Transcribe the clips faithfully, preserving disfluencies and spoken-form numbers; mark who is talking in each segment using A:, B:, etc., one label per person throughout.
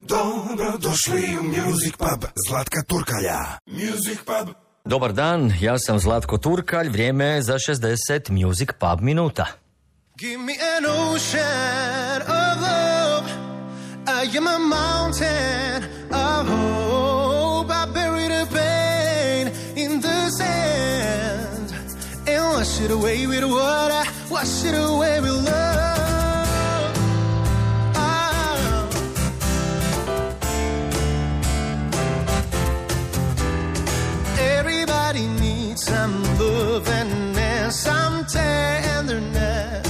A: Dobro došli u Music Pub Zlatka Turkalja. Music Pub.
B: Dobar dan, ja sam Zlatko Turkalj, vrijeme je za šezdeset Music Pub minuta.
C: Give me an ocean of love, I am a mountain of hope, I bury the pain in the sand, and wash it away with water, wash it away with love. Oh. Everybody needs some love and some tenderness.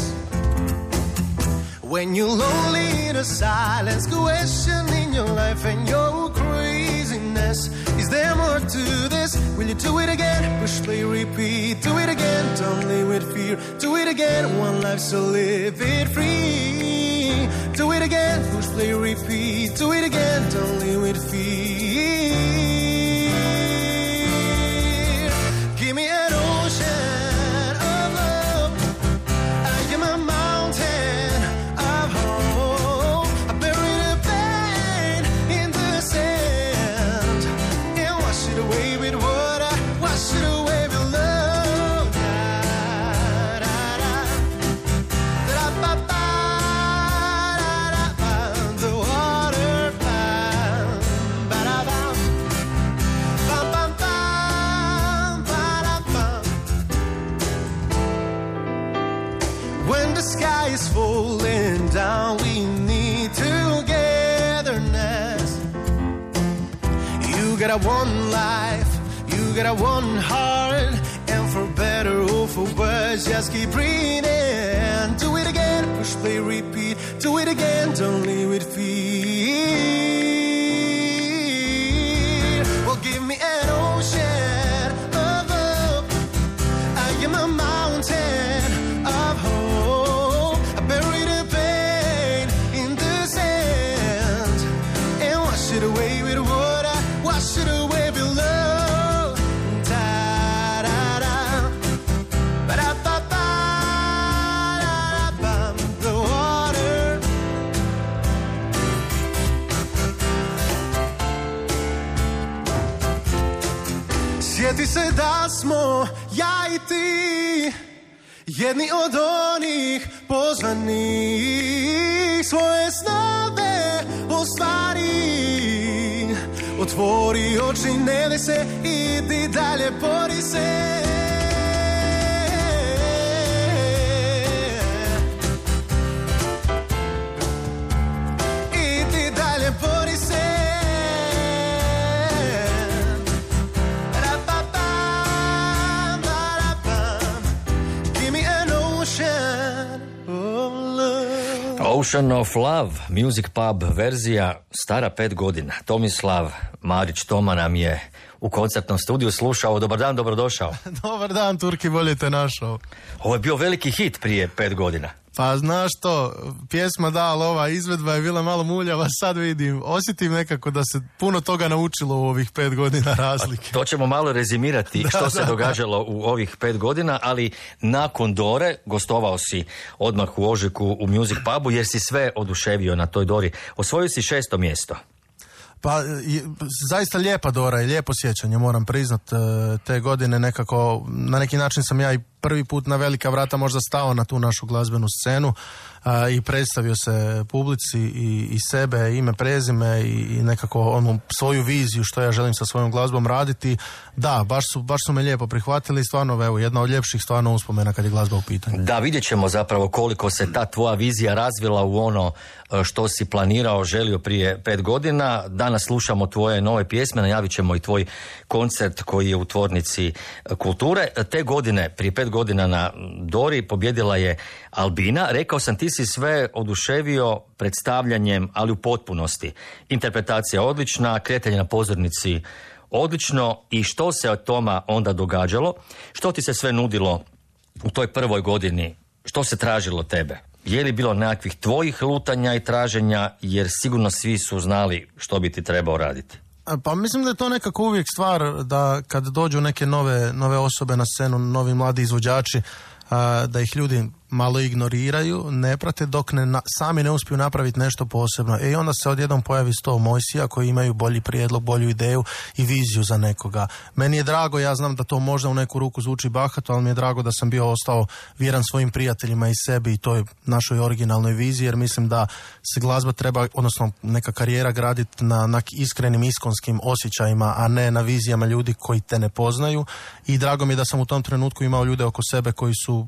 C: When you're lonely in a silence, questioning your life and your craziness. Is there more to this? Will you do it again? Push, play, repeat. Do it again. Don't live with fear. Do it again. One life, so live it free. Do it again. Push, play, repeat. Do it again. Don't live with fear. Give me an ocean of love. I am a mountain of hope. I bury the pain in the sand and wash it away with water, wash it away with love. Da, da, da. Da, ba, ba, da, da, ba. The water, ba, ba, da, ba. Ba, ba, ba, ba, da, ba. When the sky is falling down, we need togetherness. You got a one life, you got a one heart, and for better or for worse, just keep breathing. Do it again, push, play, repeat. Do it again, don't leave with fear. Well, give me an ocean of love. I am a mountain of hope. I bury the pain in the sand and wash it away with water, wash it away with love. Da da da, ba da ba ba, da da ba. The water. Sjeti se da smo ja i ti jedni od onih pozvanih, svoje snove ostvari. Otvori oči, ne daj se, idi dalje, bori se. Idi dalje, bori se. Ra-ba-ba, ba-ra-ba. Give me an ocean of love.
B: Ocean of Love, Music Pub, verzija stara pet godina. Tomislav Marić Toma nam je u koncertnom studiju slušao. Dobar dan, dobrodošao.
D: Dobar dan, Turki, bolje te našao.
B: Ovo je bio veliki hit prije pet godina.
D: Pa znaš to, pjesma da, ali ova izvedba je bila malo muljava, sad vidim, osjetim nekako da se puno toga naučilo u ovih pet godina razlike.
B: To ćemo malo rezimirati da, što se da, događalo da. u ovih pet godina, ali nakon Dore gostovao si odmah u Ožiku u Music Pubu jer si sve oduševio na toj Dori. Osvojio si šesto mjesto.
D: Pa je, zaista lijepa Dora i lijepo sjećanje, moram priznat, te godine nekako, na neki način sam ja i prvi put na velika vrata možda stao na tu našu glazbenu scenu a, i predstavio se publici i, i sebe, ime, prezime i, i nekako onu svoju viziju što ja želim sa svojom glazbom raditi. Da, baš su, baš su me lijepo prihvatili i stvarno, evo, jedna od ljepših stvarno uspomena kad je glazba u pitanju.
B: Da, vidjet ćemo zapravo koliko se ta tvoja vizija razvila u ono što si planirao, želio prije pet godina. Danas slušamo tvoje nove pjesme, najavit ćemo i tvoj koncert koji je u Tvornici kulture. Te godine, prije pet godina na Dori pobjedila je Albina. Rekao sam, ti si sve oduševio predstavljanjem, ali u potpunosti. Interpretacija odlična, kretanje na pozornici odlično. I što se od Toma onda događalo? Što ti se sve nudilo u toj prvoj godini? Što se tražilo tebe? Je li bilo nekakvih tvojih lutanja i traženja, jer sigurno svi su znali što bi ti trebao raditi?
D: Pa mislim da je to nekako uvijek stvar da kad dođu neke nove, nove osobe na scenu, novi mladi izvođači, da ih ljudi malo ignoriraju, ne prate dok ne, na, sami ne uspiju napraviti nešto posebno. I onda se odjednom pojavi sto Mojsija koji imaju bolji prijedlog, bolju ideju i viziju za nekoga. Meni je drago, ja znam da to možda u neku ruku zvuči bahato, ali mi je drago da sam bio ostao vjeran svojim prijateljima i sebi i toj našoj originalnoj viziji, jer mislim da se glazba treba, odnosno neka karijera graditi na, na iskrenim, iskonskim osjećajima, a ne na vizijama ljudi koji te ne poznaju. I drago mi je da sam u tom trenutku imao ljude oko sebe koji su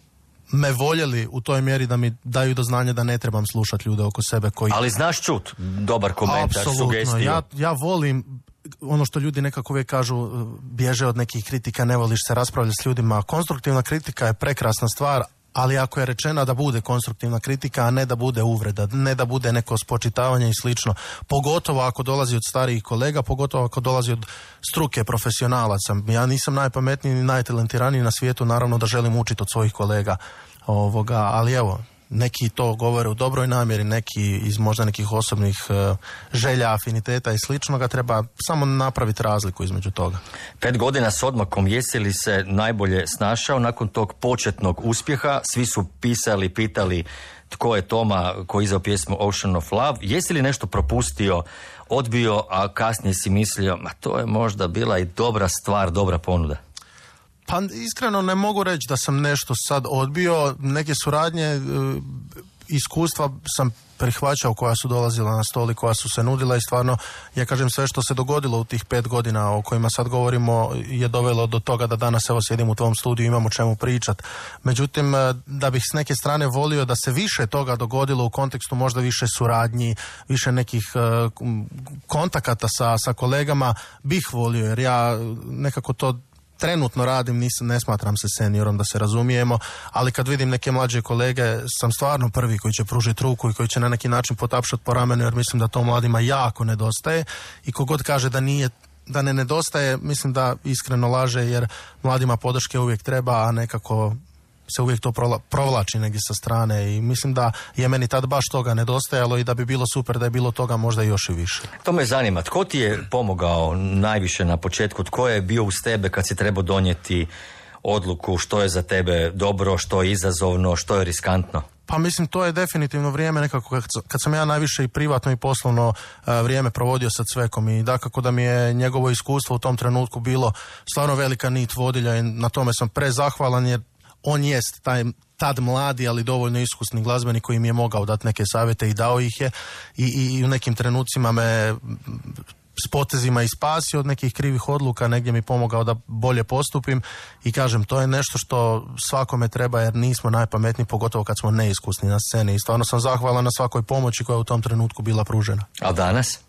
D: me voljeli u toj mjeri da mi daju do znanja da ne trebam slušati ljude oko sebe koji...
B: Ali znaš čut, dobar komentar,
D: apsolutno,
B: sugestiju.
D: ja, ja volim ono što ljudi nekako uvijek kažu, bježe od nekih kritika, ne voliš se raspravljati s ljudima. Konstruktivna kritika je prekrasna stvar, ali ako je rečena da bude konstruktivna kritika, a ne da bude uvreda, ne da bude neko spočitavanje i slično, pogotovo ako dolazi od starijih kolega, pogotovo ako dolazi od struke profesionalaca. Ja nisam najpametniji ni najtalentiraniji na svijetu, naravno da želim učiti od svojih kolega, ovoga, ali evo, neki to govore u dobroj namjeri, neki iz možda nekih osobnih uh, želja, afiniteta i sličnoga, treba samo napraviti razliku između toga.
B: Pet godina s odmakom, jesi li se najbolje snašao nakon tog početnog uspjeha? Svi su pisali, pitali tko je Toma koji je izdao pjesmu Ocean of Love. Jesi li nešto propustio, odbio, a kasnije si mislio, ma to je možda bila i dobra stvar, dobra ponuda?
D: Pa iskreno ne mogu reći da sam nešto sad odbio. Neke suradnje, iskustva sam prihvaćao koja su dolazila na stol i koja su se nudila i stvarno, ja kažem, sve što se dogodilo u tih pet godina o kojima sad govorimo je dovelo do toga da danas evo sjedim u tvom studiju i imamo čemu pričat. Međutim, da bih s neke strane volio da se više toga dogodilo u kontekstu možda više suradnji, više nekih uh, kontakata sa, sa kolegama, bih volio, jer ja nekako to trenutno radim, nisam, ne smatram se seniorom, da se razumijemo, ali kad vidim neke mlađe kolege, sam stvarno prvi koji će pružiti ruku i koji će na neki način potapšati po ramenu, jer mislim da to mladima jako nedostaje i kogod kaže da nije, da ne nedostaje, mislim da iskreno laže, jer mladima podrške uvijek treba, a nekako se uvijek to provlači negdje sa strane i mislim da je meni tad baš toga nedostajalo i da bi bilo super da je bilo toga možda još i više.
B: To me zanima, tko ti je pomogao najviše na početku, tko je bio uz tebe kad si trebao donijeti odluku što je za tebe dobro, što je izazovno, što je riskantno?
D: Pa mislim, to je definitivno vrijeme nekako kad sam ja najviše i privatno i poslovno vrijeme provodio sa Cvekom i dakako da mi je njegovo iskustvo u tom trenutku bilo stvarno velika nit vodilja i na tome sam prezahvalan, jer on jest taj tad mladi, ali dovoljno iskusni glazbenik koji mi je mogao dati neke savjete i dao ih je i, i, i u nekim trenucima me s potezima i spasio od nekih krivih odluka, negdje mi pomogao da bolje postupim i kažem, to je nešto što svakome treba, jer nismo najpametniji, pogotovo kad smo neiskusni na sceni i stvarno sam zahvalan na svakoj pomoći koja je u tom trenutku bila pružena.
B: A danas?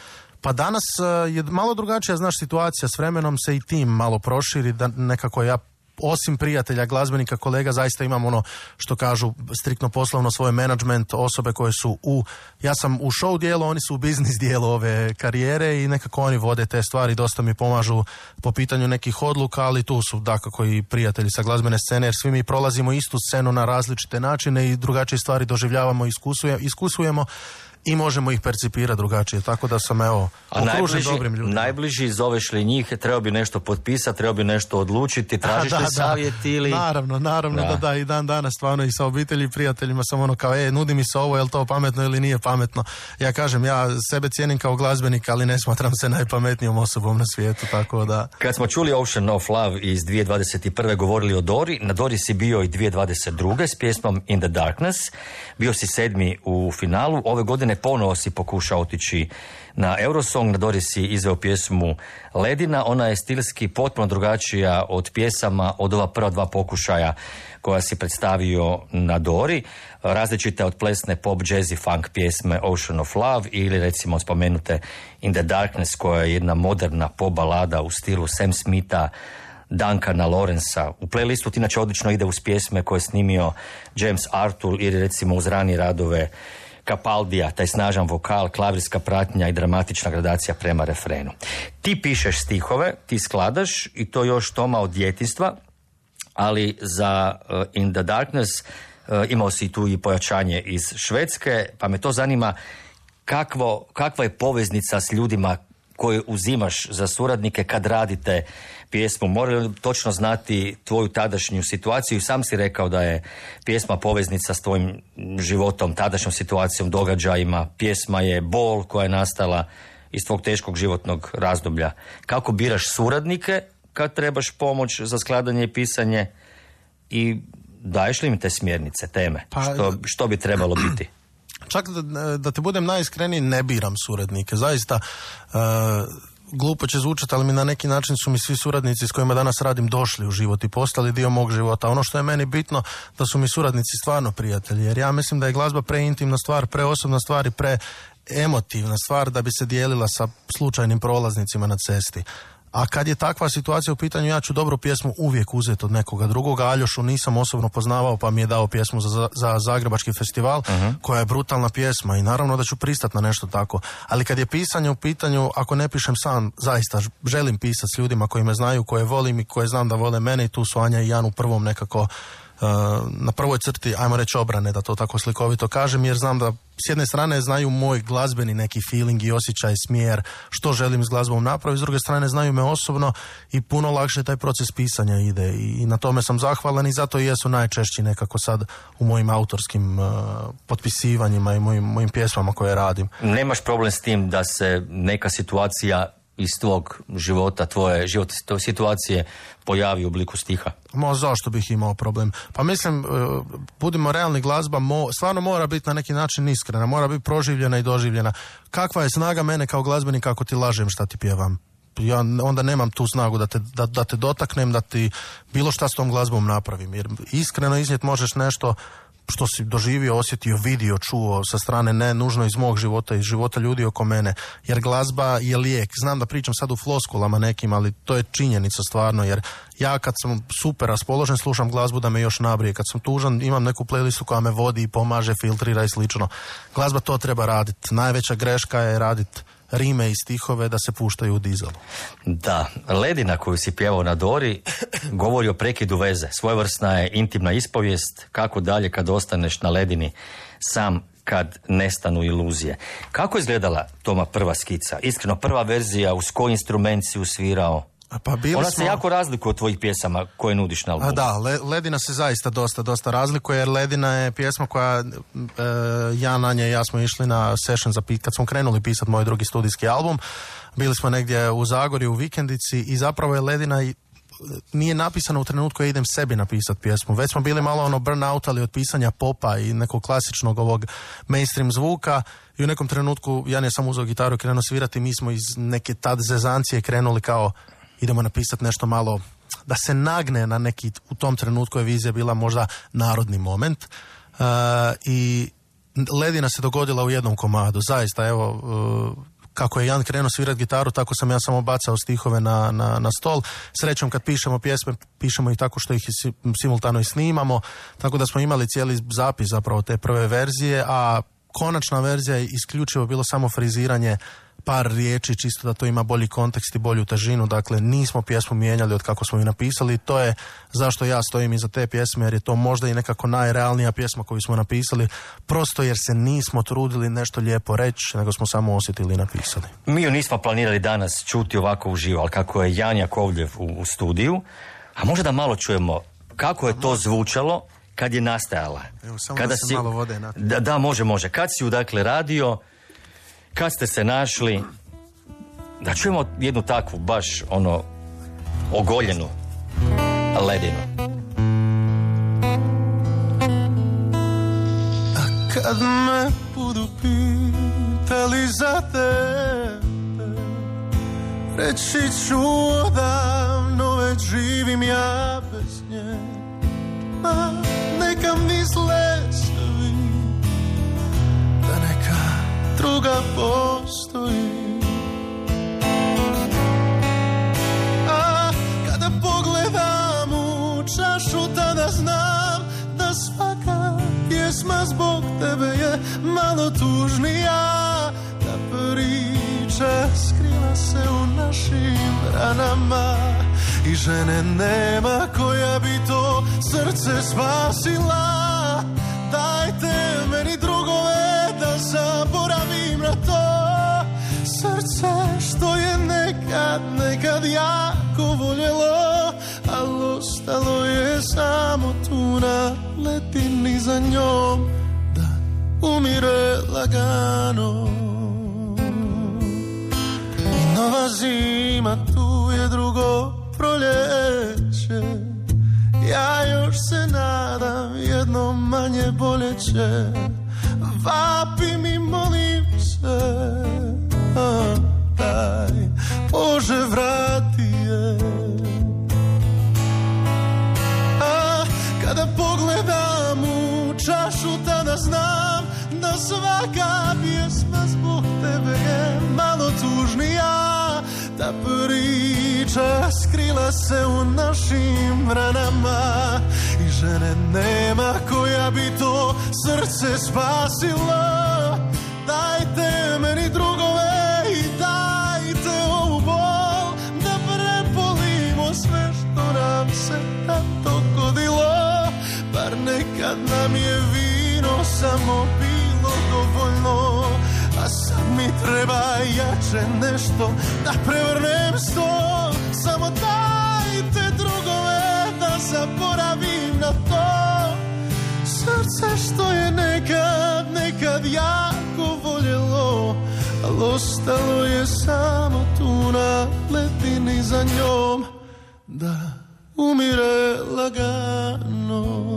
D: Pa danas je malo drugačija, znaš, situacija, s vremenom se i tim malo proširi, da nekako ja osim prijatelja, glazbenika, kolega, zaista imam ono što kažu striktno poslovno svoj menadžment, osobe koje su u, ja sam u show dijelu, oni su u biznis dijelu ove karijere i nekako oni vode te stvari, dosta mi pomažu po pitanju nekih odluka, ali tu su dakako i prijatelji sa glazbene scene, jer svi mi prolazimo istu scenu na različite načine i drugačije stvari doživljavamo, iskusujemo, iskusujemo i možemo ih percipirati drugačije, tako da sam evo okružen dobrim ljudima.
B: Najbliži, zoveš li njih, treba bi nešto potpisati, treba bi nešto odlučiti, tražiš
D: da,
B: li
D: da,
B: savjet ili...
D: Naravno, naravno da. da da i dan danas stvarno i sa obitelji i prijateljima sam ono kao, e, nudi mi se ovo, je li to pametno ili nije pametno. Ja kažem, ja sebe cijenim kao glazbenik, ali ne smatram se najpametnijom osobom na svijetu, tako da...
B: Kad smo čuli Ocean of Love iz dvije tisuće dvadeset prve govorili o Dori, na Dori si bio i dvije tisuće dvadeset druge s pjesmom In the Darkness, bio si sedmi u finalu, ove godine ponovo si pokušao otići na Eurosong, na Dori si izveo pjesmu Ledina, ona je stilski potpuno drugačija od pjesama od ova prva dva pokušaja koja si predstavio na Dori, različita od plesne pop, jazz i funk pjesme Ocean of Love ili recimo spomenute In the Darkness koja je jedna moderna pop balada u stilu Sam Smitha, Duncana Lawrencea. U playlistu ti inače odlično ide uz pjesme koje je snimio James Arthur ili recimo uz ranije radove Capaldija, taj snažan vokal, klavirska pratnja i dramatična gradacija prema refrenu. Ti pišeš stihove, ti skladaš i to još Toma od djetinjstva, ali za uh, In the Darkness uh, imao si tu i pojačanje iz Švedske, pa me to zanima kakvo, kakva je poveznica s ljudima koje uzimaš za suradnike kad radite pjesmu? Moraju točno znati tvoju tadašnju situaciju i sam si rekao da je pjesma poveznica s tvojim životom, tadašnjom situacijom, događajima. Pjesma je bol koja je nastala iz tvog teškog životnog razdoblja. Kako biraš suradnike kad trebaš pomoć za skladanje i pisanje i daješ li im te smjernice, teme?
D: Pa,
B: što, što bi trebalo biti?
D: Čak da, da te budem najiskreniji, ne biram suradnike. Zaista, uh, glupo će zvučati, ali mi na neki način su mi svi suradnici s kojima danas radim došli u život i postali dio mog života. Ono što je meni bitno, da su mi suradnici stvarno prijatelji, jer ja mislim da je glazba preintimna stvar, preosobna stvar i preemotivna stvar da bi se dijelila sa slučajnim prolaznicima na cesti. A kad je takva situacija u pitanju, ja ću dobru pjesmu uvijek uzeti od nekoga drugoga. Aljošu nisam osobno poznavao, pa mi je dao pjesmu za, za Zagrebački festival, uh-huh. koja je brutalna pjesma i naravno da ću pristati na nešto tako. Ali kad je pisanje u pitanju, ako ne pišem sam, zaista želim pisati s ljudima koji me znaju, koje volim i koje znam da vole mene, i tu su Anja i Jan u prvom nekako na prvoj crti, ajmo reći, obrane, da to tako slikovito kažem, jer znam da s jedne strane znaju moj glazbeni neki feeling i osjećaj, smjer, što želim s glazbom napraviti, s druge strane znaju me osobno i puno lakše taj proces pisanja ide i na tome sam zahvalan i zato i jesu najčešći nekako sad u mojim autorskim uh, potpisivanjima i mojim, mojim pjesmama koje radim.
B: Nemaš problem s tim da se neka situacija iz tvog života, tvoje životne situacije pojavi u obliku stiha?
D: Mo, zašto bih imao problem? Pa mislim, budimo realni, glazba mo, stvarno mora biti na neki način iskrena, mora biti proživljena i doživljena. Kakva je snaga mene kao glazbenika ako ti lažem šta ti pjevam? Ja onda nemam tu snagu da te, da, da te dotaknem, da ti bilo šta s tom glazbom napravim. Jer iskreno iznijet možeš nešto što si doživio, osjetio, vidio, čuo sa strane, ne nužno iz mog života, iz života ljudi oko mene. Jer glazba je lijek. Znam da pričam sad u floskulama nekim, ali to je činjenica stvarno, jer ja kad sam super raspoložen slušam glazbu da me još nabrije. Kad sam tužan imam neku playlistu koja me vodi i pomaže, filtrira i slično. Glazba to treba raditi. Najveća greška je raditi rime i stihove da se puštaju u dizelu.
B: Da, Ledina koju si pjevao na Dori govori o prekidu veze. Svojevrsna je intimna ispovijest kako dalje kad ostaneš na ledini sam, kad nestanu iluzije. Kako je izgledala Toma prva skica? Iskreno, prva verzija, uz koji instrument si usvirao?
D: Pa
B: Ona se
D: smo...
B: jako razlikuje od tvojih pjesama koje nudiš na albumu.
D: A da, Le, Ledina se zaista dosta, dosta razlikuje, jer Ledina je pjesma koja, e, ja, Anja i ja smo išli na session za kad smo krenuli pisati moj drugi studijski album. Bili smo negdje u Zagorju, u vikendici i zapravo je Ledina i nije napisano u trenutku ja idem sebi napisati pjesmu. Već smo bili malo ono burnout, ali od pisanja popa i nekog klasičnog ovog mainstream zvuka i u nekom trenutku Jan je sam uzeo gitaru i krenuo svirati. Mi smo iz neke tad zezancije krenuli kao idemo napisati nešto malo da se nagne na neki, u tom trenutku je vizija bila možda narodni moment. Uh, i Ledina se dogodila u jednom komadu. Zaista, evo, uh, kako je Jan krenuo svirati gitaru, tako sam ja samo bacao stihove na, na, na stol. Srećom kad pišemo pjesme, pišemo ih tako što ih simultano i snimamo, tako da smo imali cijeli zapis zapravo te prve verzije, a konačna verzija je isključivo bilo samo friziranje par riječi, čisto da to ima bolji kontekst i bolju težinu. Dakle, nismo pjesmu mijenjali od kako smo ju napisali. To je zašto ja stojim iza te pjesme, jer je to možda i nekako najrealnija pjesma koju smo napisali, prosto jer se nismo trudili nešto lijepo reći, nego smo samo osjetili i napisali.
B: Mi ju nismo planirali danas čuti ovako uživo, ali kako je Jan Jakovljev u, u studiju, a možda da malo čujemo kako je to zvučalo kad je nastajala.
D: Evo, samo
B: kada
D: da se
B: si,
D: malo vode na to.
B: Da, da, može, može. Kad si ju dakle radio, kad ste se našli, da čujemo jednu takvu, baš ono, ogoljenu Ledinu.
C: A kad me budu pitali za tebe, reći ću odavno već živim ja bez nje. A neka misle svi da neka druga postoji. A kada pogledam u čašu, tada znam da svaka pjesma zbog tebe je malo tužnija. Da priča skriva se u našim ranama i žene nema koja bi to srce spasila. Dajte meni drugove da zaboravim na to srce što je nekad jako voljelo, ali ostalo je samo tu na letini za njom, da umire lagano. I nova zima, tu je drugo proljeće, ja još se nadam jednom manje boljeće. Vapi mi, molim se, a, daj, Bože, vrati je. A kada pogledam u čašu, tada znam da svaka pjesma zbog tebe je malo tužnija. Ta priča skrila se u našim ranama i žene nema koja bi to srce spasila. Dajte meni drugove i dajte ovu bol, da prepolimo sve što nam se dogodilo. Bar nekad nam je vino samo bilo dovoljno, a sad mi treba jače nešto da prevrnem sto. Samo dajte drugove da zaboravim na to srce što je nekad, nekad jako voljelo, ali ostalo je samo tu na letini za njom, da umire lagano.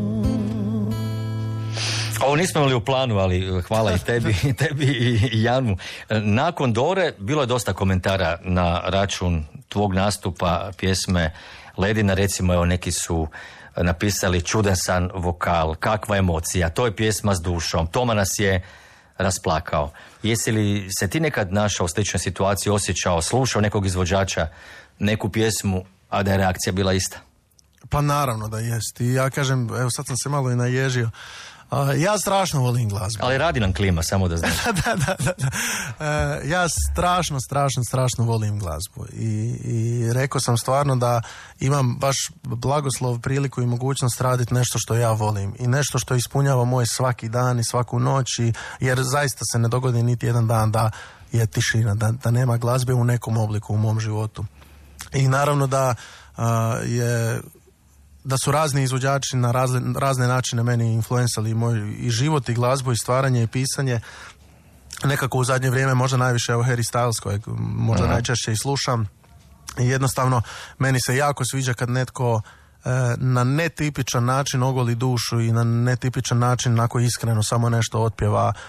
B: Ovo nismo imali u planu, ali hvala i tebi, i tebi i Janu. Nakon Dore bilo je dosta komentara na račun tvog nastupa pjesme Ledina. Recimo, evo, neki su napisali čudan san vokal, kakva emocija, to je pjesma s dušom, Toma nas je rasplakao. Jesi li se ti nekad našao u sličnoj situaciji, osjećao, slušao nekog izvođača, neku pjesmu, a da je reakcija bila ista?
D: Pa naravno da jest. I ja kažem, evo sad sam se malo i naježio. Uh, ja strašno volim glazbu.
B: Ali radi nam klima, samo da znam.
D: da, da, da, da. Uh, ja strašno, strašno, strašno volim glazbu. I, i rekao sam stvarno da imam baš blagoslov, priliku i mogućnost raditi nešto što ja volim. I nešto što ispunjava moj svaki dan i svaku noć. I, jer zaista se ne dogodi niti jedan dan da je tišina, da, da nema glazbe u nekom obliku u mom životu. I naravno da uh, je... da su razni izvođači na razne, razne načine meni influencali moj i život i glazbu i stvaranje i pisanje. Nekako u zadnje vrijeme možda najviše evo Harry Styles kojeg možda Aha. najčešće i slušam. I jednostavno meni se jako sviđa kad netko e, na netipičan način ogoli dušu i na netipičan način onako iskreno samo nešto otpjeva. E,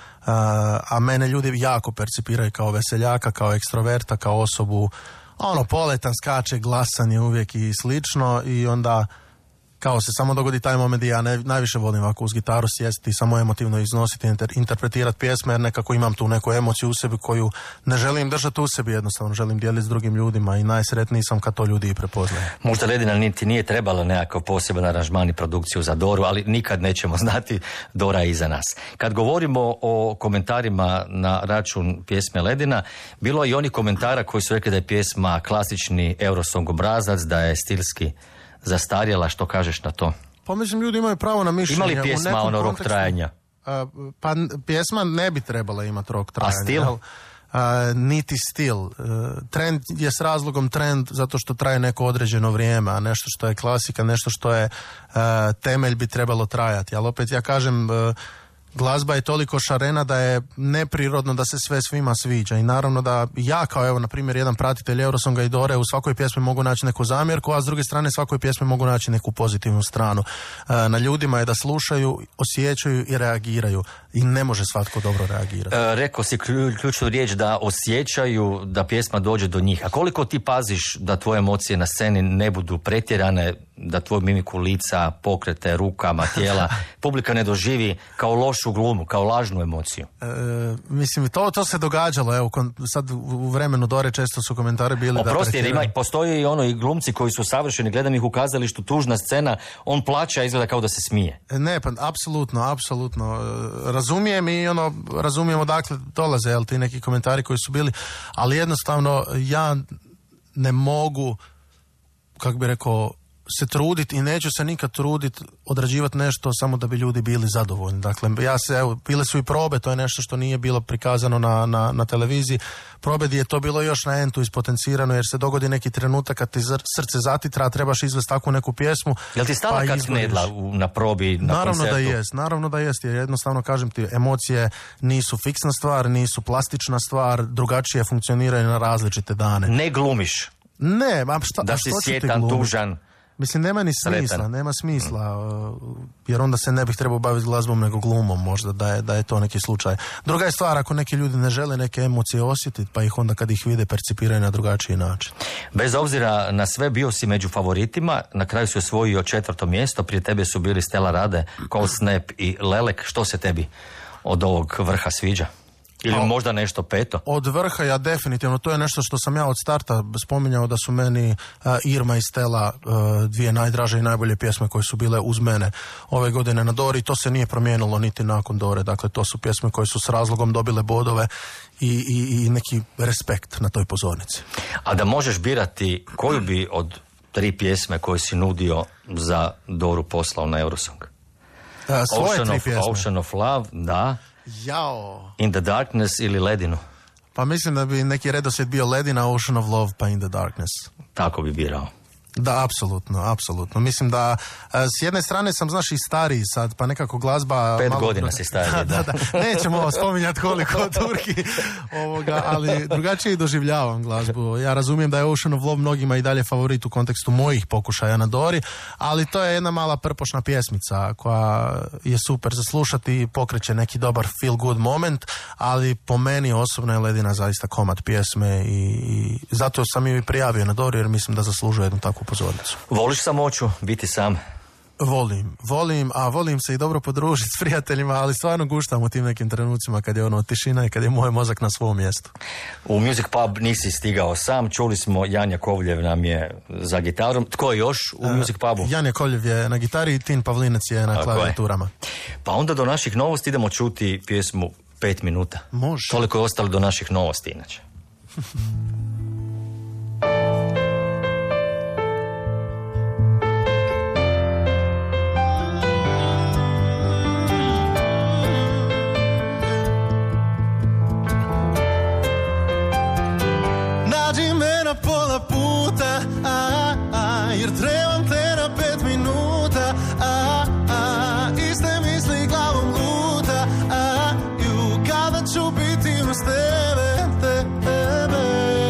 D: a mene ljudi jako percipiraju kao veseljaka, kao ekstroverta, kao osobu ono poletan, skače, glasan je uvijek i slično i onda kao se samo dogodi taj moment i ja ne, najviše volim ovako uz gitaru sjesti i samo emotivno iznositi, inter, interpretirati pjesme jer nekako imam tu neku emociju u sebi koju ne želim držati u sebi, jednostavno želim dijeliti s drugim ljudima i najsretniji sam kad to ljudi i prepoznaju.
B: Možda Ledina niti nije trebala nekakav poseban aranžman i produkciju za Doru, ali nikad nećemo znati, Dora je iza nas. Kad govorimo o komentarima na račun pjesme Ledina, bilo je i oni komentara koji su rekli da je pjesma klasični Eurosong obrazac, da je stilski zastarjela. Što kažeš na to?
D: Pa mislim, ljudi imaju pravo na mišljenje.
B: Ima li pjesma ono rok trajanja?
D: Uh, pa pjesma ne bi trebala imati rok trajanja.
B: A stil?
D: Uh, niti stil. Uh, trend je s razlogom trend zato što traje neko određeno vrijeme, a nešto što je klasika, nešto što je uh, temelj bi trebalo trajati. Ali opet ja kažem, uh, glazba je toliko šarena da je neprirodno da se sve svima sviđa i naravno da ja kao evo na primjer jedan pratitelj Eurosonga i Dore u svakoj pjesmi mogu naći neku zamjerku, a s druge strane svakoj pjesmi mogu naći neku pozitivnu stranu. E, na ljudima je da slušaju, osjećaju i reagiraju i ne može svatko dobro reagirati.
B: E, rekao si ključnu riječ da osjećaju da pjesma dođe do njih. A koliko ti paziš da tvoje emocije na sceni ne budu pretjerane, da tvoju mimiku lica, pokrete rukama, tijela publika ne doživi kao lošu glumu, kao lažnu emociju?
D: E, mislim, to, to se događalo, evo, sad u vremenu Dore često su komentari bili
B: Oprosti,
D: da
B: Oprosti, jer ima, postoji i ono i glumci koji su savršeni, gledam ih u kazalištu, tužna scena, on plaća, izgleda kao da se smije.
D: Ne, pa apsolutno, apsolutno. Razumijem i ono, razumijem odakle dolaze, jel, ti neki komentari koji su bili, ali jednostavno ja ne mogu, kako bi rekao, se truditi i neću se nikad truditi odrađivati nešto samo da bi ljudi bili zadovoljni. Dakle, ja se, evo, bile su i probe, to je nešto što nije bilo prikazano na, na, na televiziji. Probe gdje je to bilo još na entu ispotencirano, jer se dogodi neki trenutak kad ti srce zatitra, trebaš izvesti takvu neku pjesmu.
B: Jel ti stala
D: pa
B: kad
D: izgodiš.
B: knedla na probi, na
D: naravno
B: koncertu?
D: Da jest, naravno da jest, jer jednostavno kažem ti, emocije nisu fiksna stvar, nisu plastična stvar, drugačije funkcioniraju na različite dane.
B: Ne glumiš.
D: Ne, a šta,
B: Da
D: a
B: si
D: što ću ti
B: sjetan,
D: glumiti?
B: tužan.
D: Mislim, nema ni smisla,
B: Sretan.
D: nema smisla, uh, jer onda se ne bih trebao baviti glazbom nego glumom, možda da je, da je to neki slučaj. Druga je stvar, ako neki ljudi ne žele neke emocije osjetiti, pa ih onda kad ih vide percipiraju na drugačiji način.
B: Bez obzira na sve, bio si među favoritima, na kraju si osvojio četvrto mjesto, prije tebe su bili Stella Rade, Cold Snap i Lelek. Što se tebi od ovog vrha sviđa? Ili
D: A,
B: možda nešto peto?
D: Od vrha ja definitivno, to je nešto što sam ja od starta spominjao, da su meni uh, Irma i Stella uh, dvije najdraže i najbolje pjesme koje su bile uz mene ove godine na Dori. To se nije promijenilo niti nakon Dore, dakle to su pjesme koje su s razlogom dobile bodove i, i, i neki respekt na toj pozornici.
B: A da možeš birati koju bi od tri pjesme koje si nudio za Doru poslao na Eurosong?
D: Uh, svoje
B: Ocean
D: tri
B: of,
D: pjesme.
B: Ocean of Love, da.
D: Jao.
B: In the Darkness ili Ledinu?
D: Pa mislim da bi neki redoslijed bio Ledina, Ocean of Love, pa In the Darkness.
B: Tako bi birao.
D: Da, apsolutno, apsolutno. Mislim da e, s jedne strane sam, znaš, i stariji sad, pa nekako glazba...
B: Pet
D: malo
B: godina
D: druga-
B: si stariji,
D: da,
B: da.
D: da, da. Nećemo spominjati koliko Turki, ovoga, ali drugačije i doživljavam glazbu. Ja razumijem da je Ocean of Love mnogima i dalje favorit u kontekstu mojih pokušaja na Dori, ali to je jedna mala prpošna pjesmica koja je super za slušati i pokreće neki dobar feel good moment, ali po meni osobno je Ledina zaista komad pjesme i, i zato sam ju i prijavio na Dori, jer mislim da zaslužuje jednu takvu pozornicu.
B: Voliš samoću, biti sam?
D: Volim, volim, a volim se i dobro podružiti s prijateljima, ali stvarno guštam u tim nekim trenucima kad je ono tišina i kad je moj mozak na svom mjestu.
B: U Music Pub nisi stigao sam, čuli smo Janja Kovljev nam je za gitarom. Tko je još u Music Pubu?
D: Jan Jakoljev je na gitari i Tin Pavlinac je na
B: Tako je.
D: klavijaturama.
B: Pa onda do naših novosti idemo čuti pjesmu Pet minuta.
D: Može.
B: Toliko je ostalo do naših novosti inače.
C: Nađi me na pola puta, a, a, jer trebam te na pet minuta, a, a, iste misli glavom luta, a, ju, kada ću biti uz tebe, tebe.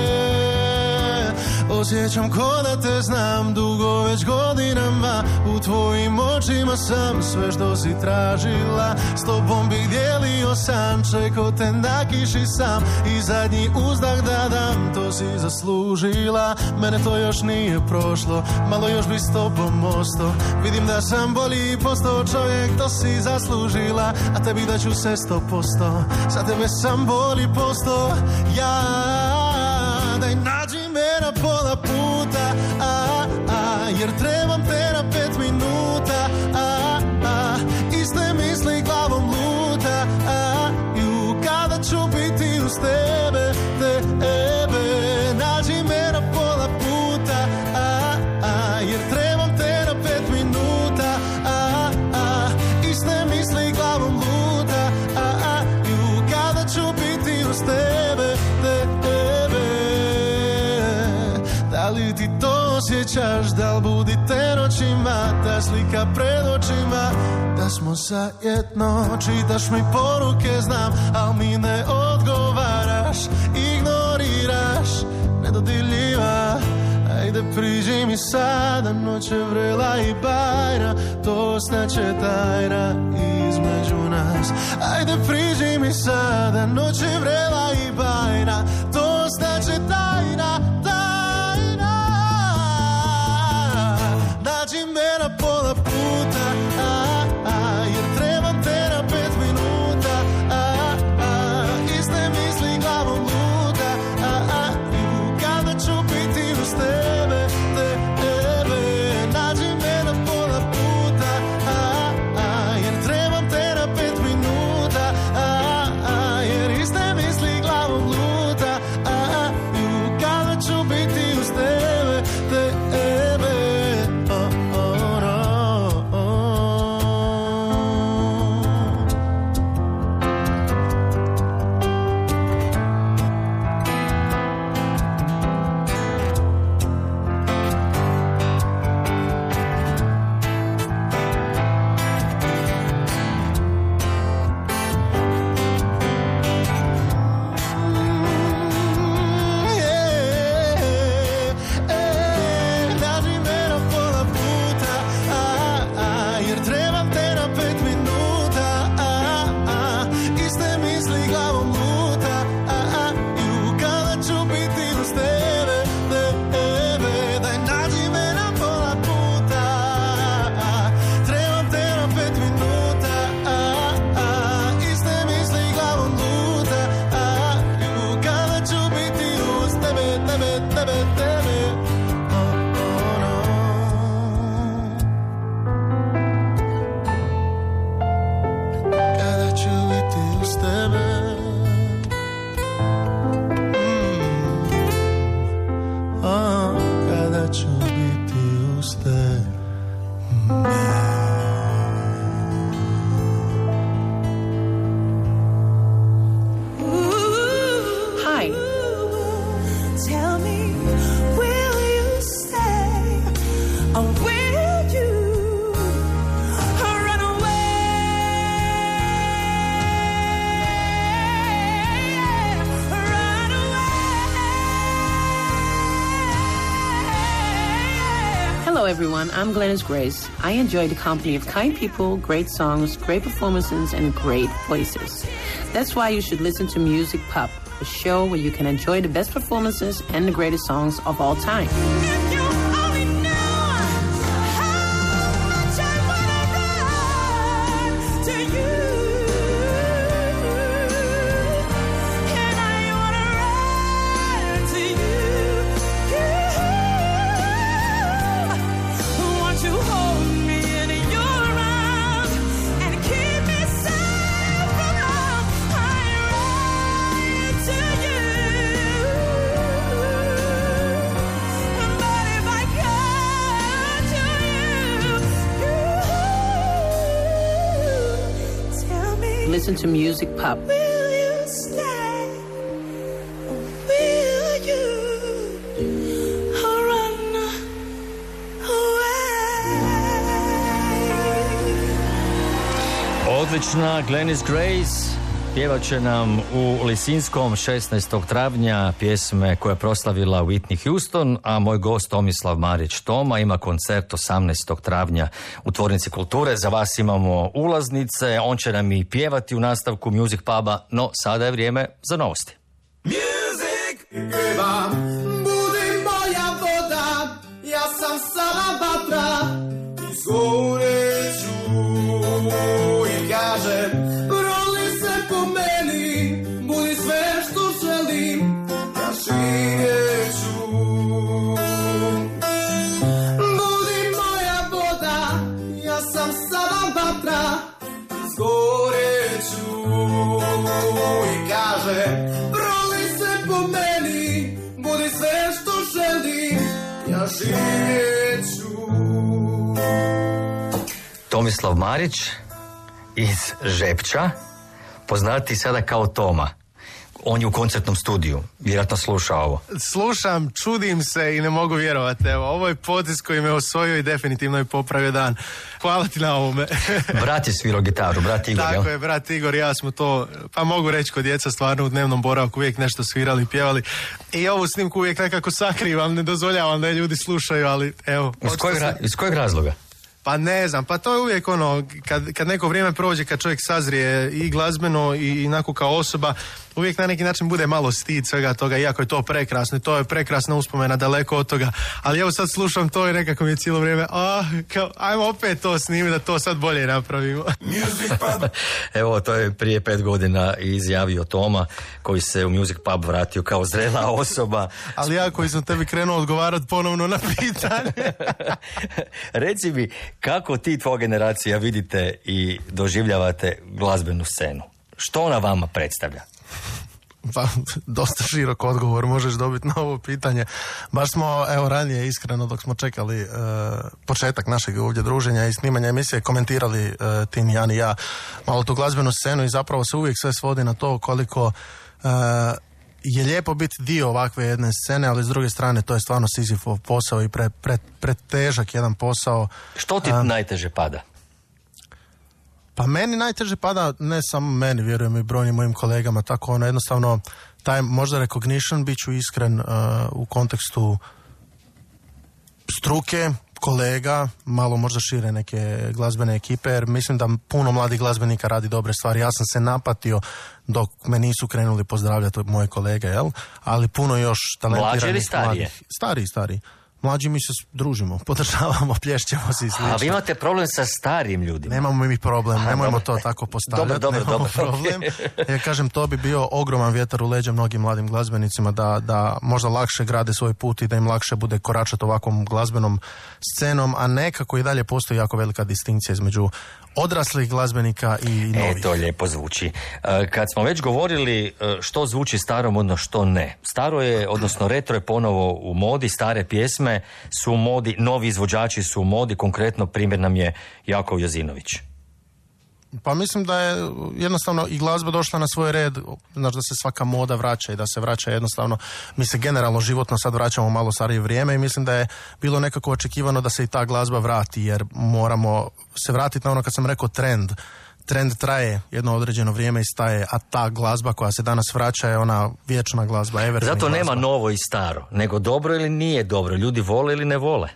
C: Osjećam ko da te znam dugo već godinama, u tvojim očima sam sve što si tražila, s tobom bih dijelio san, čekao te na kiši sam i zadnji uzdah da dam, to si zaslužila, mene to još nije prošlo, malo još bi s tobom ostao, vidim da sam bolji postao čovjek, to si zaslužila, a tebi da ću se sto posto, za tebe sam bolji postao, ja. Daj nađi me na pola puta, a, a, jer trebam te na pet minuta, a, a, iste misli glavom luta, a, ju, kada ću biti uz tebe, tebe. Nađi me na pola puta, a, a, jer trebam te na pet minuta, a, a, iste misli glavom luta, a, a, ju, kada ću biti uz tebe, tebe. Da li ti to osjećaš, da li budite noćima, ta slika pred očima, da smo zajedno, čitaš mi poruke, znam, al mi ne odgovaraš, ignoriraš, nedodirljiva, ajde priđi mi sada, noć je vrela i bajna, to ostaće tajna između nas, ajde priđi mi sada, noć je vrela i bajna, to ostaće tajna, nađi me na pola puta, a, a, jer trebam te na pet minuta, a, a, iste misli glavom luta, a, a, ju, kada ću biti uz tebe, tebe. Nađi me na pola puta, a, a, jer trebam te na pet minuta, a, a, jer iste misli glavom tebe, tebe. Oh, oh, no. Kada ću biti uz tebe. Oh, kada ću biti uz tebe.
E: Hi.
F: Tell me, will you stay or will you run away? Run away.
E: Hello, everyone. I'm Glennis Grace. I enjoy the company of kind people, great songs, great performances, and great voices. That's why you should listen to Music Pop, a show where you can enjoy the best performances and the greatest songs of all time.
F: If you only knew how much I wanna run to you, and I wanna run to you. You want to hold me in your arms and keep me safe from harm. I run to you. But if I come to you, you tell me,
E: Listen to Music Pop.
F: will you stay or will you run away?
B: Odlična Glennis Grace pjevat će nam u Lisinskom šesnaestog travnja pjesme koje je proslavila Whitney Houston, a moj gost Tomislav Marić Toma ima koncert osamnaestog travnja u Tvornici kulture. Za vas imamo ulaznice, on će nam i pjevati u nastavku Music Puba, no sada je vrijeme za novosti.
C: Pjevam, budi moja voda, ja sam sama vatra, izgoreću i kažem, roli se po meni, budi sve što želim, ja živjeću. Budi moja voda, ja sam sama vatra, izgoreću i kažem, roli se po meni, budi sve što želim, ja živjeću.
B: Tomislav Marić iz Žepča, poznati sada kao Toma. On je u koncertnom studiju, vjerojatno sluša ovo.
D: Slušam, čudim se i ne mogu vjerovati. Evo, ovo je potez koji me osvojio i definitivno je popravio dan. Hvala ti na ovome.
B: Brat je svirao gitaru, brat Igor, jel?
D: Tako je, brat Igor i ja smo to, pa mogu reći kod djeca stvarno u dnevnom boravku uvijek nešto svirali i pjevali. I ovu snimku uvijek nekako sakrivam, ne dozvoljavam da je ljudi slušaju, ali evo.
B: Iz kojeg, ra- iz kojeg razloga?
D: Pa ne znam, pa to je uvijek ono, kad, kad neko vrijeme prođe, kad čovjek sazrije i glazbeno i inako kao osoba, uvijek na neki način bude malo stid svega toga, iako je to prekrasno i to je prekrasna uspomena daleko od toga, ali evo sad slušam to i nekako mi je cijelo vrijeme, a, kao, ajmo opet to snimiti da to sad bolje napravimo.
B: Evo, to je prije pet godina izjavio Toma, koji se u Music Pub vratio kao zrela osoba.
D: Ali ja koji sam tebi krenuo odgovarati ponovno na pitanje.
B: Reci mi, kako ti, tvoja generacija, vidite i doživljavate glazbenu scenu? Što ona vama predstavlja?
D: Pa, dosta širok odgovor možeš dobiti na ovo pitanje. Baš smo, evo, ranije iskreno dok smo čekali e, početak našeg ovdje druženja i snimanja emisije, komentirali e, Tin, Jan i ja malo tu glazbenu scenu i zapravo se uvijek sve svodi na to koliko e, je lijepo biti dio ovakve jedne scene, ali s druge strane to je stvarno Sizifov posao i pre, pre, pretežak jedan posao.
B: Što ti
D: e,
B: najteže pada?
D: Pa meni najteže pada, ne samo meni, vjerujem i brojnim mojim kolegama, tako ono jednostavno taj možda recognition, bit ću iskren, uh, u kontekstu struke, kolega, malo možda šire neke glazbene ekipe, jer mislim da puno mladih glazbenika radi dobre stvari. Ja sam se napatio dok me nisu krenuli pozdravljati moje kolege, jel? Ali puno još talentiranih
B: Mlađe ili starije?
D: mladih. Stariji, stariji. Mlađi mi se družimo, podržavamo, plješćemo se i slično.
B: A vi imate problem sa starijim ljudima?
D: Nemamo mi problem,
B: Aha,
D: nemojmo
B: dobro.
D: to tako postavljati.
B: Dobro, dobro,
D: nemamo
B: dobro,
D: problem.
B: ok.
D: Ja kažem, to bi bio ogroman vjetar u leđa mnogim mladim glazbenicima da, da možda lakše grade svoj put i da im lakše bude koračati ovakvom glazbenom scenom, a nekako i dalje postoji jako velika distinkcija između odraslih glazbenika i novih.
B: E, to lijepo zvuči. E, Kad smo već govorili e, što zvuči starom, odnosno što ne. Staro je, odnosno retro je ponovo u modi, stare pjesme su u modi, novi izvođači su u modi, konkretno primjer nam je Jakov Jozinović.
D: Pa mislim da je jednostavno i glazba došla na svoj red, znaš da se svaka moda vraća i da se vraća jednostavno, mi se generalno životno sad vraćamo u malo starije vrijeme i mislim da je bilo nekako očekivano da se i ta glazba vrati, jer moramo se vratiti na ono kad sam rekao trend. Trend traje jedno određeno vrijeme i staje, a ta glazba koja se danas vraća je ona vječna glazba, evergreen
B: Zato
D: glazba.
B: nema novo i staro, nego dobro ili nije dobro. Ljudi vole ili ne vole.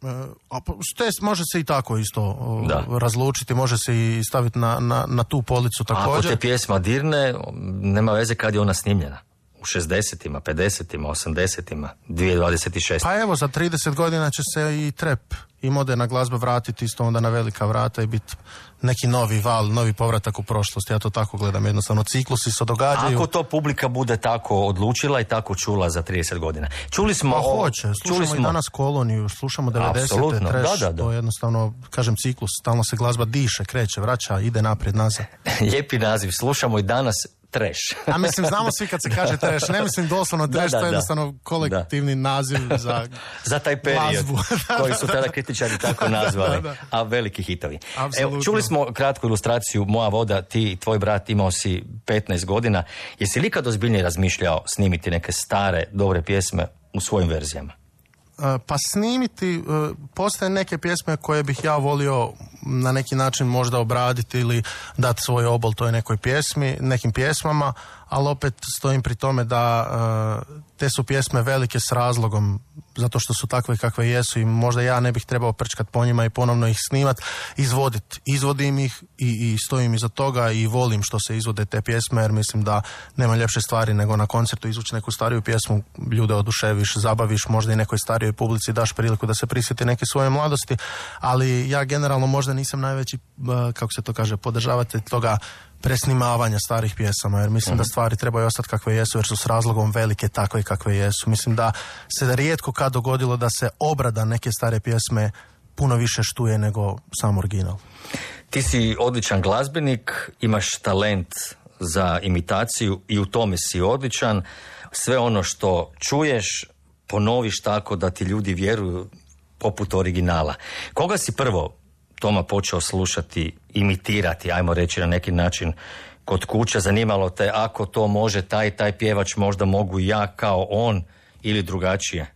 D: A pa, što je, može se i tako isto o,
B: Da.
D: razlučiti, može se i staviti na, na, na tu policu
B: A ako
D: također.
B: te pjesma dirne, nema veze kad je ona snimljena. U šezdesetima, pedesetima, osamdesetima, dvije tisuće dvadeset šeste.
D: Pa evo, za trideset godina će se i trap i moderna glazba vratiti isto onda na velika vrata i biti neki novi val, novi povratak u prošlost. Ja to tako gledam, jednostavno ciklusi se događaju.
B: Ako to publika bude tako odlučila i tako čula za trideset godina. Čuli smo...
D: Pa
B: o-
D: hoće,
B: čuli
D: slušamo
B: smo,
D: i danas Koloniju, slušamo devedesete,
B: Apsolutno,
D: trash,
B: da, da, da.
D: to je jednostavno, kažem, ciklus, stalno se glazba diše, kreće, vraća, ide naprijed, nazad.
B: Lijepi naziv, slušamo i danas trash.
D: A mislim, znamo svi kad se kaže trash, ne mislim doslovno trash,
B: Da, da,
D: to je
B: da.
D: jednostavno kolektivni naziv za
B: Za taj period
D: glazbu.
B: koji su tada kritičari tako nazvali,
D: da, da.
B: a veliki hitovi.
D: Apsolutno.
B: Evo, čuli smo kratku ilustraciju Moja voda, ti i tvoj brat imao si petnaest godina. Jesi li ikad ozbiljnije razmišljao snimiti neke stare, dobre pjesme u svojim verzijama?
D: Uh, Pa snimiti, uh, postoje neke pjesme koje bih ja volio na neki način možda obraditi ili dati svoj obol toj nekoj pjesmi, nekim pjesmama, ali opet stojim pri tome da uh, te su pjesme velike s razlogom, zato što su takve kakve jesu i možda ja ne bih trebao prčkat po njima i ponovno ih snimat, izvodit. Izvodim ih i, i stojim iza toga i volim što se izvode te pjesme, jer mislim da nema ljepše stvari nego na koncertu izvući neku stariju pjesmu, ljude oduševiš, zabaviš, možda i nekoj starijoj publici daš priliku da se prisjeti neke svoje mladosti, ali ja generalno možda nisam najveći, uh, kako se to kaže, podržavatelj toga presnimavanja starih pjesama, jer mislim da stvari trebaju ostati kakve jesu, jer su s razlogom velike takve kakve jesu. Mislim da se rijetko kad dogodilo da se obrada neke stare pjesme puno više štuje nego sam original.
B: Ti si odličan glazbenik, imaš talent za imitaciju i u tome si odličan. Sve ono što čuješ ponoviš tako da ti ljudi vjeruju poput originala. Koga si prvo, Toma, počeo slušati, imitirati, ajmo reći na neki način kod kuće? Zanimalo te ako to može taj taj pjevač, možda mogu i ja kao on ili drugačije?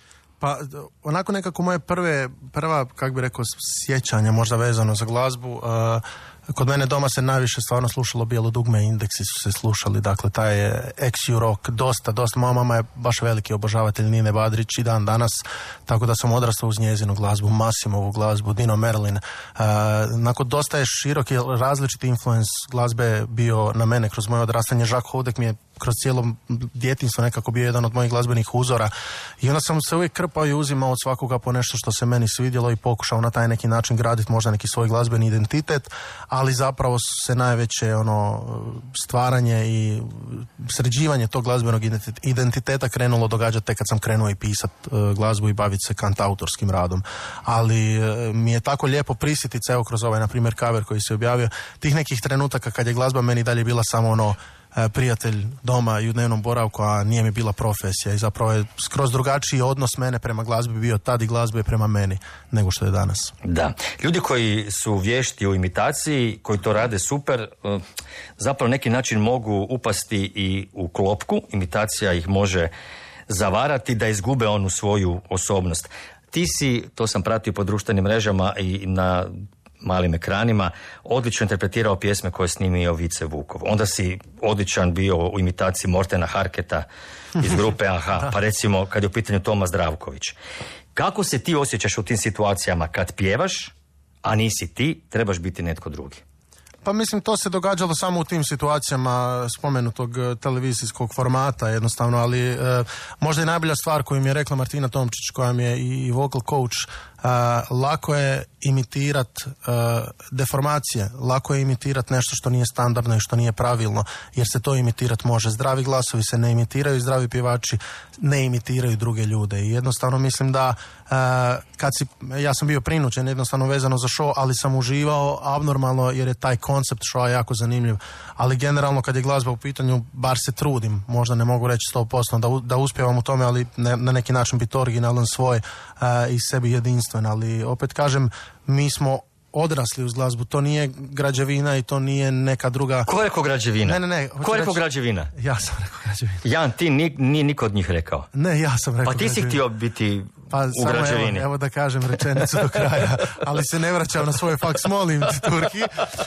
D: Pa onako nekako moje prve, prva, kak bi rekao, sjećanja možda vezano za glazbu, uh, kod mene doma se najviše stvarno slušalo Bijelo dugme, Indeksi su se slušali, dakle taj je ex ju rock, dosta, dosta, moja mama je baš veliki obožavatelj Nine Badrić i dan danas, tako da sam odrastao uz njezinu glazbu, Masimovu glazbu, Dino Merlin. Uh, nakon dosta je široki različiti influence glazbe bio na mene kroz moje odrastanje. Jacques Houdek mi je kroz cijelo djetinjstvo nekako bio jedan od mojih glazbenih uzora i onda sam se uvijek krpao i uzimao od svakoga po nešto što se meni svidjelo i pokušao na taj neki način graditi možda neki svoj glazbeni identitet, ali zapravo se najveće ono stvaranje i sređivanje tog glazbenog identiteta krenulo događati tek kad sam krenuo i pisat uh, glazbu i baviti se kantautorskim radom. Ali uh, mi je tako lijepo prisjetit se, evo kroz ovaj na primjer cover koji se objavio, tih nekih trenutaka kad je glazba meni dalje bila samo ono prijatelj doma i u dnevnom boravku, a nije mi bila profesija i zapravo je skroz drugačiji odnos mene prema glazbi bio tad i glazbe prema meni nego što je danas.
B: Da. Ljudi koji su vješti u imitaciji, koji to rade super, zapravo na neki način mogu upasti i u klopku. Imitacija ih može zavarati da izgube onu svoju osobnost. Ti si, to sam pratio po društvenim mrežama i na malim ekranima, odlično interpretirao pjesme koje je snimio Vice Vukov. Onda si odličan bio u imitaciji Mortena Harketa iz grupe Aha, pa recimo kad je u pitanju Toma Zdravković. Kako se ti osjećaš u tim situacijama kad pjevaš, a nisi ti, trebaš biti netko drugi?
D: Pa mislim, to se događalo samo u tim situacijama spomenutog e, televizijskog formata jednostavno, ali e, možda i najbolja stvar koju mi je rekla Martina Tomčić, koja mi je i vocal coach, e, lako je imitirat e, deformacije, lako je imitirat nešto što nije standardno i što nije pravilno, jer se to imitirat može. Zdravi glasovi se ne imitiraju, zdravi pjevači ne imitiraju druge ljude i jednostavno mislim da e, kad si, ja sam bio prinuđen jednostavno vezano za show, ali sam uživao abnormalno jer je taj koncept showa jako zanimljiv, ali generalno kad je glazba u pitanju, bar se trudim, možda ne mogu reći sto posto da, da uspijevam u tome, ali ne, na neki način biti originalan svoj uh, i sebi jedinstven, ali opet kažem, mi smo odrasli uz glazbu, to nije građevina i to nije neka druga...
B: Ko je rekao građevina?
D: Ne, ne, ne.
B: Ko je rekao građevina?
D: Ja sam rekao građevina.
B: Jan, ti ni, nije niko od njih rekao.
D: Ne, ja sam rekao
B: Pa ti si
D: građevina.
B: htio biti
D: Pa
B: u
D: samo
B: građevini.
D: evo, evo da kažem rečenicu do kraja, ali se ne vraćam na svoj faks, molim ti, Turki.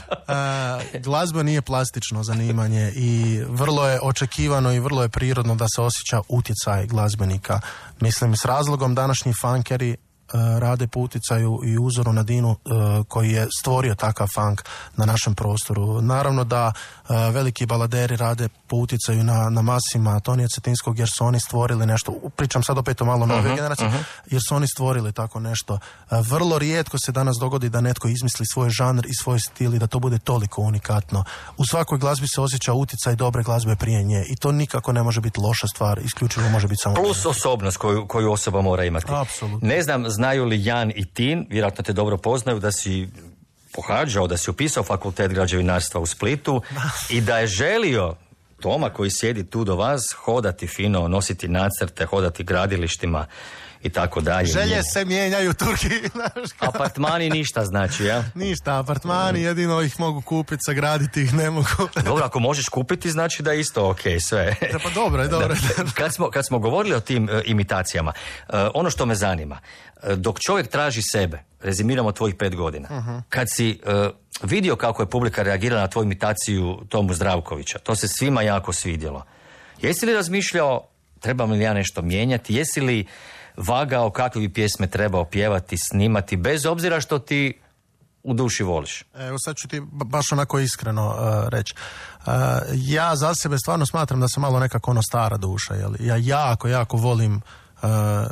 D: Uh, glazba nije plastično zanimanje i vrlo je očekivano i vrlo je prirodno da se osjeća utjecaj glazbenika. Mislim, s razlogom današnji funkeri rade po utjecaju i uzoru na Dinu koji je stvorio takav funk na našem prostoru. Naravno da veliki baladeri rade po utjecaju na, na Masima, Tonija Cetinskog, jer su oni stvorili nešto, pričam sad opet o malo nove uh-huh, generacije, uh-huh. jer su oni stvorili tako nešto. Vrlo rijetko se danas dogodi da netko izmisli svoj žanr i svoj stil i da to bude toliko unikatno. U svakoj glazbi se osjeća utjecaj dobre glazbe prije nje i to nikako ne može biti loša stvar, isključivo može biti samo...
B: Plus osobnost koju, koju osoba mora imati.
D: Apsolutno.
B: Ne znam, znaju li Jan i Tin, vjerojatno te dobro poznaju, da si pohađao, da si upisao fakultet građevinarstva u Splitu i da je želio Toma koji sjedi tu do vas hodati fino, nositi nacrte, hodati gradilištima i tako dalje.
D: Želje se mijenjaju, Turki.
B: Apartmani ništa znači, ja?
D: Ništa, apartmani jedino ih mogu kupiti, sagraditi ih ne mogu.
B: Dobro, ako možeš kupiti znači da je isto ok, sve.
D: Da, pa dobro je, dobro je.
B: Kad smo, kad smo govorili o tim uh, imitacijama, uh, ono što me zanima, uh, dok čovjek traži sebe, rezimiramo tvojih pet godina, uh-huh. kad si uh, vidio kako je publika reagirala na tvoju imitaciju Tomu Zdravkovića, to se svima jako svidjelo. Jesi li razmišljao, trebam li ja nešto mijenjati, jesi li vagao kakve bi pjesme trebao pjevati, snimati, bez obzira što ti u duši voliš?
D: Evo sad ću ti baš onako iskreno uh, reći. Uh, ja za sebe stvarno smatram da sam malo nekako ono stara duša. Jel? Ja jako, jako volim uh,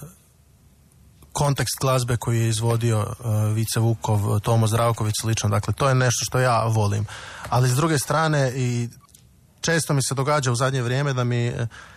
D: kontekst glazbe koji je izvodio uh, Vice Vukov, Tomo Zdravković slično. Dakle, to je nešto što ja volim. Ali s druge strane, i često mi se događa u zadnje vrijeme da mi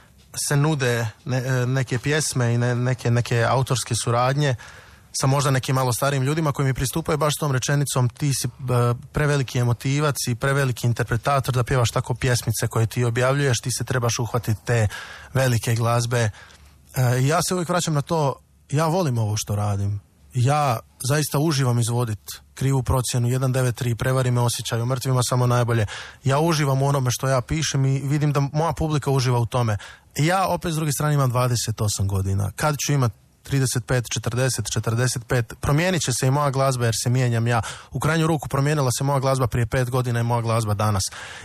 D: se nude ne, neke pjesme i ne, neke, neke autorske suradnje sa možda nekim malo starijim ljudima koji mi pristupaju baš s tom rečenicom: ti si uh, preveliki emotivac i preveliki interpretator da pjevaš tako pjesmice koje ti objavljuješ, ti se trebaš uhvatiti te velike glazbe. Uh, ja se uvijek vraćam na to, ja volim ovo što radim. Ja zaista uživam izvoditi Krivu procjenu, jedan devet tri, Prevari me osjećaj, u Mrtvima samo najbolje. Ja uživam u onome što ja pišem i vidim da moja publika uživa u tome. Ja opet s druge strane imam dvadeset osam godina. Kad ću imati trideset pet, četrdeset, četrdeset pet, promijenit će se i moja glazba jer se mijenjam ja. U krajnju ruku promijenila se moja glazba prije pet godina i moja glazba danas.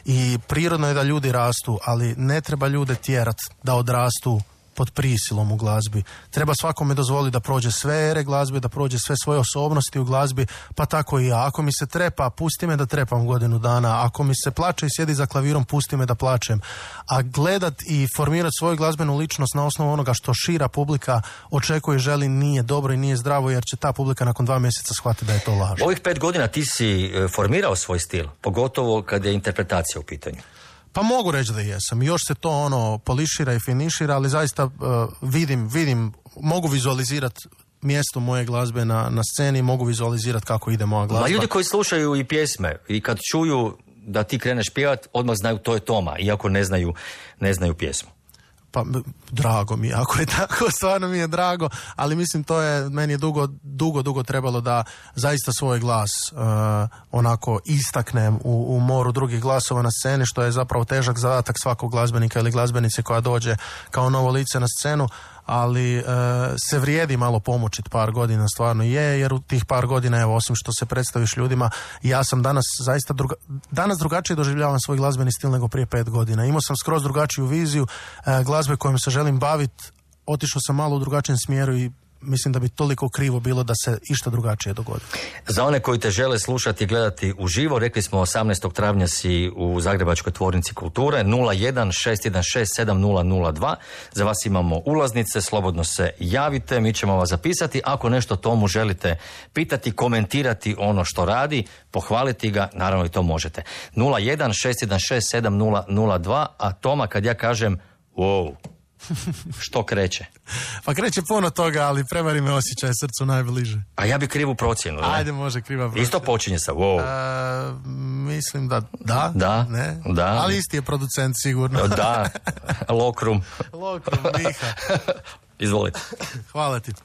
D: I prirodno je da ljudi rastu, ali ne treba ljude tjerat da odrastu pod prisilom u glazbi. Treba svakome dozvoliti da prođe sve ere glazbe, da prođe sve svoje osobnosti u glazbi, pa tako i ja. Ako mi se trepa, pusti me da trepam godinu dana. Ako mi se plače i sjedi za klavirom, pusti me da plačem. A gledat i formirati svoju glazbenu ličnost na osnovu onoga što šira publika očekuje i želi nije dobro i nije zdravo, jer će ta publika nakon dva mjeseca shvatiti da je to laž.
B: Ovih pet godina ti si formirao svoj stil, pogotovo kad je interpretacija u pitanju.
D: Pa mogu reći da jesam. Još se to ono polišira i finišira, ali zaista uh, vidim, vidim, mogu vizualizirati mjesto moje glazbe na, na sceni, mogu vizualizirati kako ide moja glazba.
B: Ma ljudi koji slušaju i pjesme i kad čuju da ti kreneš pjevat, odmah znaju to je Toma, iako ne znaju, ne znaju pjesmu.
D: Pa drago mi je, ako je tako, stvarno mi je drago, ali mislim to je, meni je dugo, dugo, dugo trebalo da zaista svoj glas uh, onako istaknem u, u moru drugih glasova na sceni, što je zapravo težak zadatak svakog glazbenika ili glazbenice koja dođe kao novo lice na scenu, ali uh, se vrijedi malo pomoćiti par godina, stvarno je, jer u tih par godina, evo, osim što se predstaviš ljudima, ja sam danas zaista druga, danas drugačije doživljavam svoj glazbeni stil nego prije pet godina. Imao sam skroz drugačiju viziju uh, glazbe kojom se želim baviti, otišao sam malo u drugačijem smjeru i mislim da bi toliko krivo bilo da se išta drugačije dogodi.
B: Za one koji te žele slušati i gledati uživo, rekli smo osamnaestog travnja si u Zagrebačkoj tvornici kulture, nula jedan šest jedan šest sedam nula nula dva. Za vas imamo ulaznice, slobodno se javite, mi ćemo vas zapisati. Ako nešto Tomu želite pitati, komentirati ono što radi, pohvaliti ga, naravno i to možete. nula jedan šest jedan šest sedam nula nula dva, a Toma kad ja kažem wow, što kreće?
D: Pa kreće puno toga, ali prevari me osjećaj srcu najbliže.
B: A ja bi krivu procjenu. Ne?
D: Ajde, može kriva procjena.
B: Isto počinje sa wow.
D: E, mislim da da,
B: Da,
D: ne?
B: da.
D: Ali isti je producent sigurno.
B: Da, Lokrum.
D: Lokrum, Miha.
B: Izvolite.
D: Hvala ti.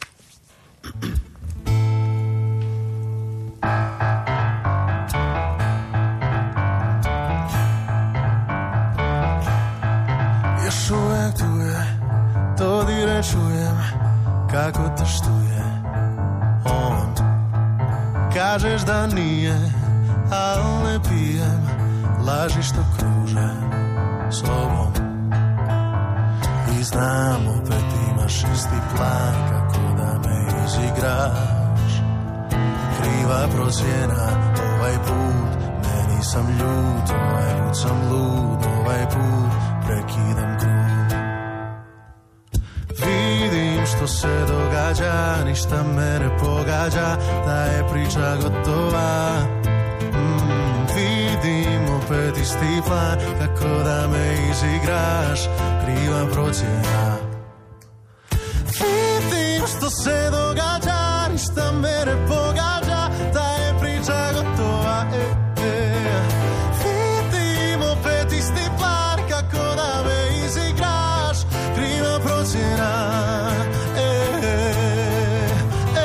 D: Još uvijek tu je, to dire čujem, kako te štuje on. Kažeš da nije, al ne pijem, laži što kruže sobom. I znam, opet imaš isti plan, kako da me izigraš. Kriva procjena, ovaj put, ne nisam ljut, ovaj put sam lud, ovaj put prekidam krug. Vidim što se događa, ništa me ne pogađa, da je priča gotova. Mm, vidim opet isti plan, kako da me izigraš, kriva procjena. Vidim što se događa, ništa me ne pogađa, da je priča gotova. E, e. Vidim opet isti plan, kako da me izigraš, kriva procjena. E, e,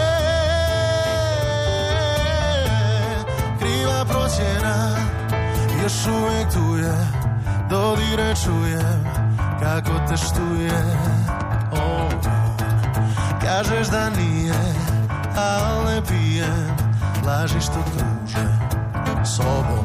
D: e, kriva procjena. Još uvijek tu je, dodire čujem, kako te štuje on. Kažeš da nije, al ne pijem, laži što kruže sobom.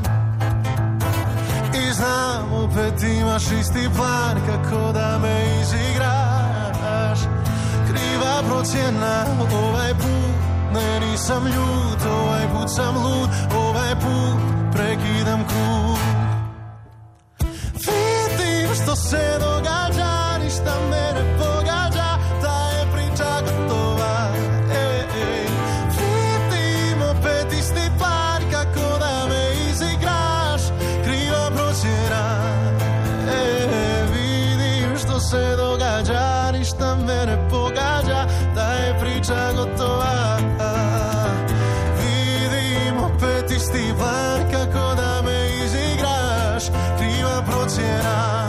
D: I znam, opet imaš isti plan, kako da me izigraš, kriva procjena. Ovaj put, ne nisam ljut, ovaj put sam lud, ovaj put prekidam krug. Vidim što se događa, ništa me ne pogađa, ta je priča gotova. Ej, ej. Vidim opet isti plan, kako da me izigraš, kriva procjena. Ej, vidim što se događa, ništa me ne pogađa, ta je priča gotova. Vidim opet isti plan, kako da me izigraš, kriva procjena.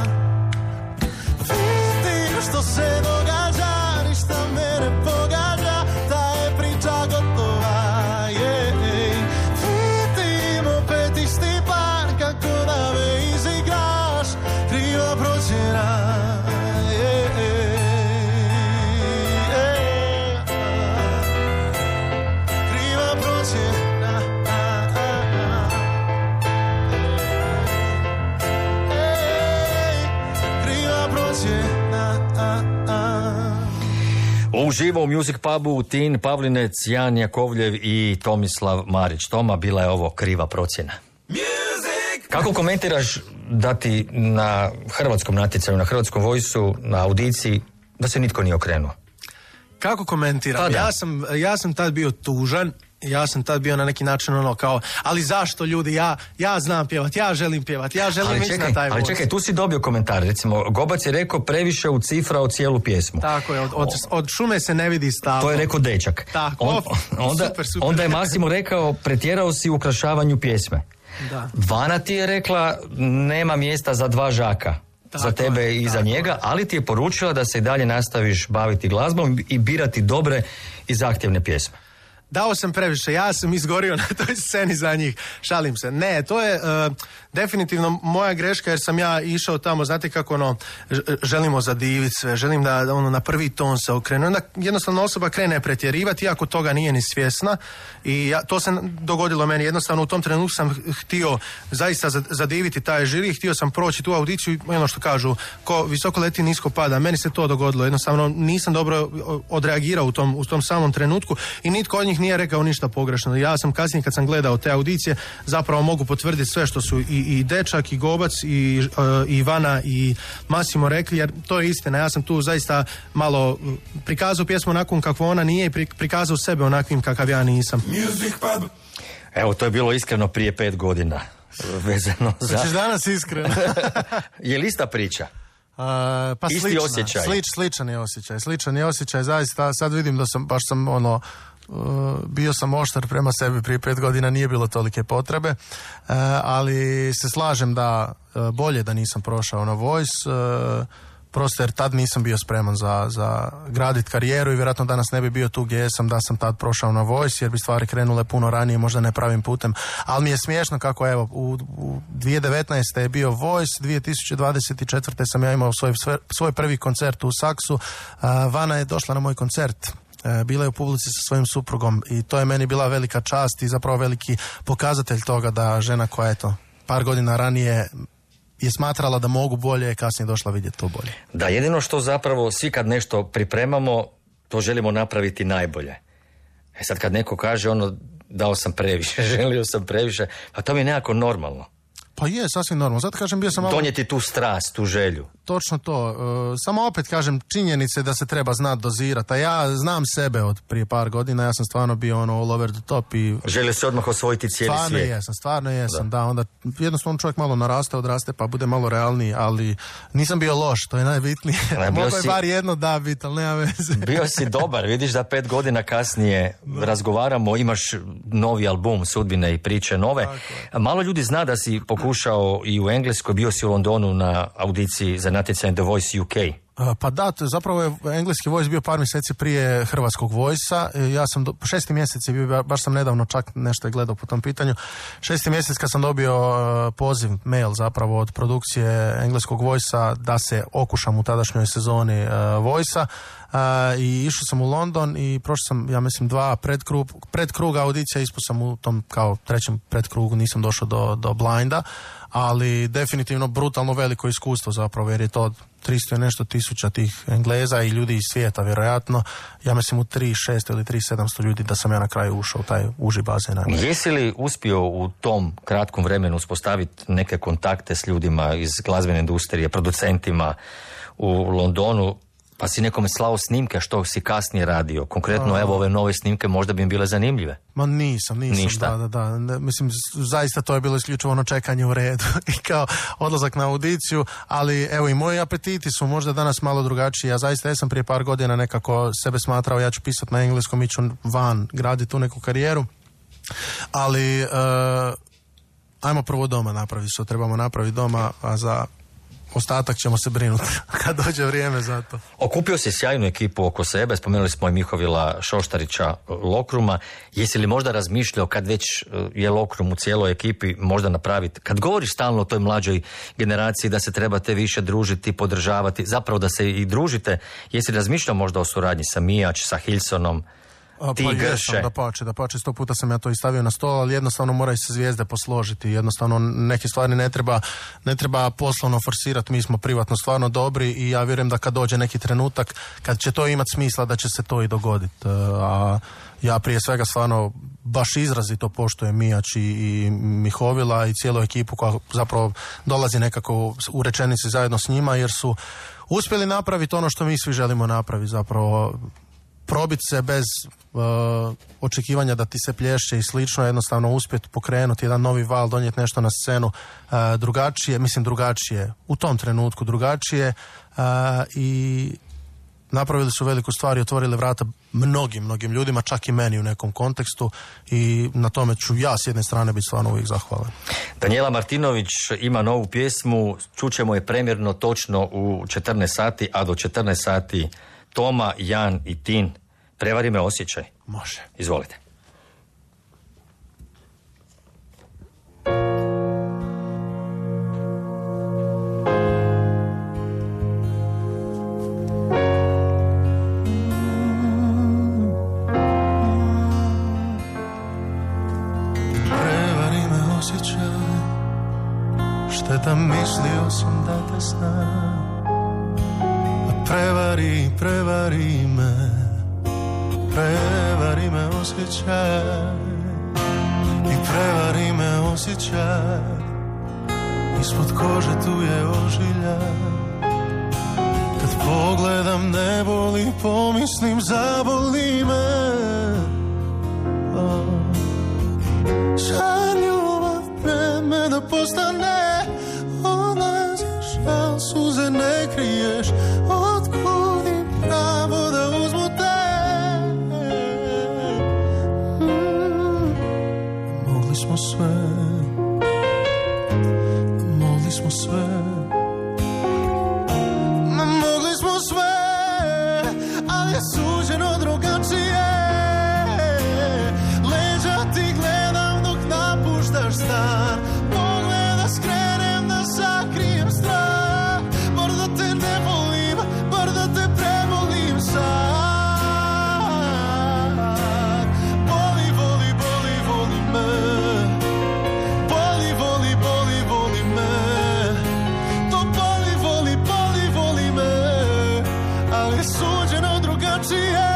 D: Vidim što se događa, ništa me ne pogađa, ta je priča gotova. Yeah. Vidim opet isti plan, kako da me izigraš, kriva procjena. Yeah. Yeah. Kriva procjena.
B: Uživo u Music Pubu Tin Pavlinec, Jan Jakovljev i Tomislav Marić. Toma, bila je ovo kriva procjena. Kako komentiraš da ti na hrvatskom natjecanju, na Hrvatskom Voice-u, na audiciji, da se nitko nije okrenuo?
D: Kako komentiram?
B: Pa da.
D: Ja sam, ja sam tad bio tužan, ja sam tad bio na neki način ono kao, ali zašto ljudi, ja, ja znam pjevat, ja želim pjevat, ja želim
B: Ali
D: ići
B: čekaj,
D: na taj
B: ali
D: voz.
B: čekaj, tu si dobio komentar. Recimo, Gobac je rekao previše ucifrao cijelu pjesmu.
D: Tako je, od, od, od šume se ne vidi stavno.
B: To je rekao dečak.
D: Tako,
B: On-
D: of,
B: onda,
D: super, super.
B: onda je Massimo rekao, pretjerao si u ukrašavanju pjesme.
D: Da.
B: Vana ti je rekla, nema mjesta za dva žaka.
D: Tako
B: za tebe
D: je,
B: i za
D: tako
B: njega,
D: je.
B: ali ti je poručila da se i dalje nastaviš baviti glazbom i birati dobre i zahtjevne pjesme.
D: Dao sam previše, ja sam izgorio na toj sceni za njih, šalim se. Ne, to je, uh, definitivno moja greška jer sam ja išao tamo, znate kako ono, ž- želimo zadiviti sve, želim da ono na prvi ton se okrene. Onda jednostavno osoba krene pretjerivati, iako toga nije ni svjesna i ja, to se dogodilo meni. Jednostavno u tom trenutku sam htio zaista zadiviti taj žiri, htio sam proći tu audiciju i ono što kažu, ko visoko leti nisko pada. Meni se to dogodilo. Jednostavno nisam dobro odreagirao u tom, u tom samom trenutku i nitko od njih nije rekao ništa pogrešno. Ja sam kasnije kad sam gledao te audicije zapravo mogu potvrditi sve što su i, i Dečak i Gobac i, uh, i Ivana i Massimo rekli, jer to je istina. Ja sam tu zaista malo prikazao pjesmu onakvom kakvo ona nije i prikazao sebe onakvim kakav ja nisam.
A: Music Pub.
B: Evo, to je bilo iskreno prije pet godina. Vezano za...
D: Hoćeš danas iskreno?
B: Je li ista priča?
D: Uh, pa
B: Isti
D: slična,
B: osjećaj.
D: Slič, sličan je osjećaj. Sličan je osjećaj, zaista. Sad vidim da sam, baš sam ono, uh, bio sam oštar prema sebi prije pet godina, nije bilo tolike potrebe, uh, ali se slažem da uh, bolje da nisam prošao na Voice, uh, prosto jer tad nisam bio spreman za, za gradit karijeru i vjerojatno danas ne bi bio tu gdje sam da sam tad prošao na Voice jer bi stvari krenule puno ranije, možda ne pravim putem. Ali mi je smiješno kako evo u, u dvije tisuće devetnaeste je bio Voice, dvije tisuće dvadeset četvrte sam ja imao svoj, svoj prvi koncert u Saksu. Uh, Vana je došla na moj koncert. Bila je u publici sa svojim suprugom i to je meni bila velika čast i zapravo veliki pokazatelj toga da žena koja je to par godina ranije je smatrala da mogu bolje i kasnije došla vidjeti to bolje.
B: Da, jedino što zapravo svi kad nešto pripremamo, to želimo napraviti najbolje. E sad kad neko kaže ono, dao sam previše, želio sam previše, pa to mi je nekako normalno.
D: Pa je, sasvim normalno. Zato kažem, bio sam malo...
B: Donijeti tu strast, tu želju.
D: Točno to. E, samo opet kažem, činjenice da se treba znati dozirati. A ja znam sebe od prije par godina, ja sam stvarno bio ono all over the top i...
B: Želio se odmah osvojiti cijeli
D: stvarno
B: svijet.
D: Jesam, stvarno jesam, da. da. Onda jednostavno čovjek malo naraste, odraste, pa bude malo realniji, ali nisam bio loš, to je najbitnije. Moglo je
B: si...
D: bar jedno da biti, ali nema veze.
B: Bio si dobar, vidiš da pet godina kasnije da. razgovaramo, imaš novi album, Sudbine i priče nove. Tako. Malo ljudi zna da si pokušao i u Engleskoj, bio si u Londonu na audiciji za natjecanje The Voice U K.
D: Pa da, zapravo je engleski Voice bio par mjeseci prije hrvatskog Voice-a. Ja sam, do, šesti mjesec je bio, baš sam nedavno čak nešto je gledao po tom pitanju. Šesti mjesec kad sam dobio poziv, mail zapravo od produkcije engleskog Voice-a da se okušam u tadašnjoj sezoni uh, Voice-a. Uh, i išao sam u London i prošao sam, ja mislim, dva predkrug, predkruga audicija, ispao sam u tom kao trećem predkrugu, nisam došao do, do blinda, ali definitivno brutalno veliko iskustvo zapravo, jer je to tristo i nešto tisuća tih Engleza i ljudi iz svijeta, vjerojatno, ja mislim u tri šest ili tri sedamsto ljudi da sam ja na kraju ušao u taj uži bazen.
B: Jesi li uspio u tom kratkom vremenu uspostaviti neke kontakte s ljudima iz glazbene industrije, producentima u Londonu, pa si nekome slao snimke što si kasnije radio? Konkretno, A, evo ove nove snimke možda bi im bile zanimljive.
D: Ma nisam, nisam.
B: Ništa.
D: Da, da, da. Ne, mislim, zaista to je bilo isključivo ono čekanje u redu i kao odlazak na audiciju, ali evo i moji apetiti su možda danas malo drugačiji. Ja zaista jesam prije par godina nekako sebe smatrao, ja ću pisati na engleskom, iću van, graditi tu neku karijeru, ali uh, ajmo prvo doma napraviti što trebamo napraviti doma, a za ostatak ćemo se brinuti kad dođe vrijeme za to.
B: Okupio si sjajnu ekipu oko sebe, spomenuli smo i Mihovila Šoštarića, Lokruma. Jesi li možda razmišljao kad već je Lokrum u cijeloj ekipi možda napraviti, kad govoriš stalno o toj mlađoj generaciji da se trebate više družiti, podržavati, zapravo da se i družite, jesi li razmišljao možda o suradnji sa Mijač, sa Hilsonom? Ti
D: pa
B: Grše.
D: Jesam, da pače, da pače, sto puta sam ja to i stavio na stol, ali jednostavno moraju se zvijezde posložiti, jednostavno neke stvari ne treba, ne treba poslovno forsirati, mi smo privatno stvarno dobri i ja vjerujem da kad dođe neki trenutak, kad će to imati smisla da će se to i dogoditi, a ja prije svega stvarno baš izrazito poštujem Mijač i, i Mihovila i cijelu ekipu koja zapravo dolazi nekako u rečenici zajedno s njima, jer su uspjeli napraviti ono što mi svi želimo napraviti, zapravo probiti se bez uh, očekivanja da ti se plješće i slično, jednostavno uspjeti pokrenuti jedan novi val, donijeti nešto na scenu uh, drugačije, mislim drugačije, u tom trenutku drugačije uh, i napravili su veliku stvar i otvorili vrata mnogim, mnogim ljudima, čak i meni u nekom kontekstu i na tome ću ja s jedne strane biti stvarno uvijek zahvalan.
B: Daniela Martinović ima novu pjesmu, čućemo je premjerno točno u četrnaest sati, a do četrnaest sati Toma, Jan i Tin. Prevari me osjećaj.
D: Može. sna. Prevari, prevari me, prevari me osjećaj, i prevari me osjećaj, ispod kože tu je ožiljak. Kad pogledam ne boli, pomislim zaboli me. Oh. Šalj ljubav pre me da postane, odlaziš, a suze ne kriješ. Otkud im pravo da uzmu te? Mm. Mogli smo sve, mogli smo sve, mogli smo sve, ali je suđeno drugačije. Leđa ti gledam dok napuštaš stan, pogleda skrenem da sakrijem strah. Bar da te ne volim, bar da te prevolim sad. Boli, voli, boli, voli me. Boli, voli, boli, voli me. To boli, voli, boli, voli me. Ali je suđeno drugačije.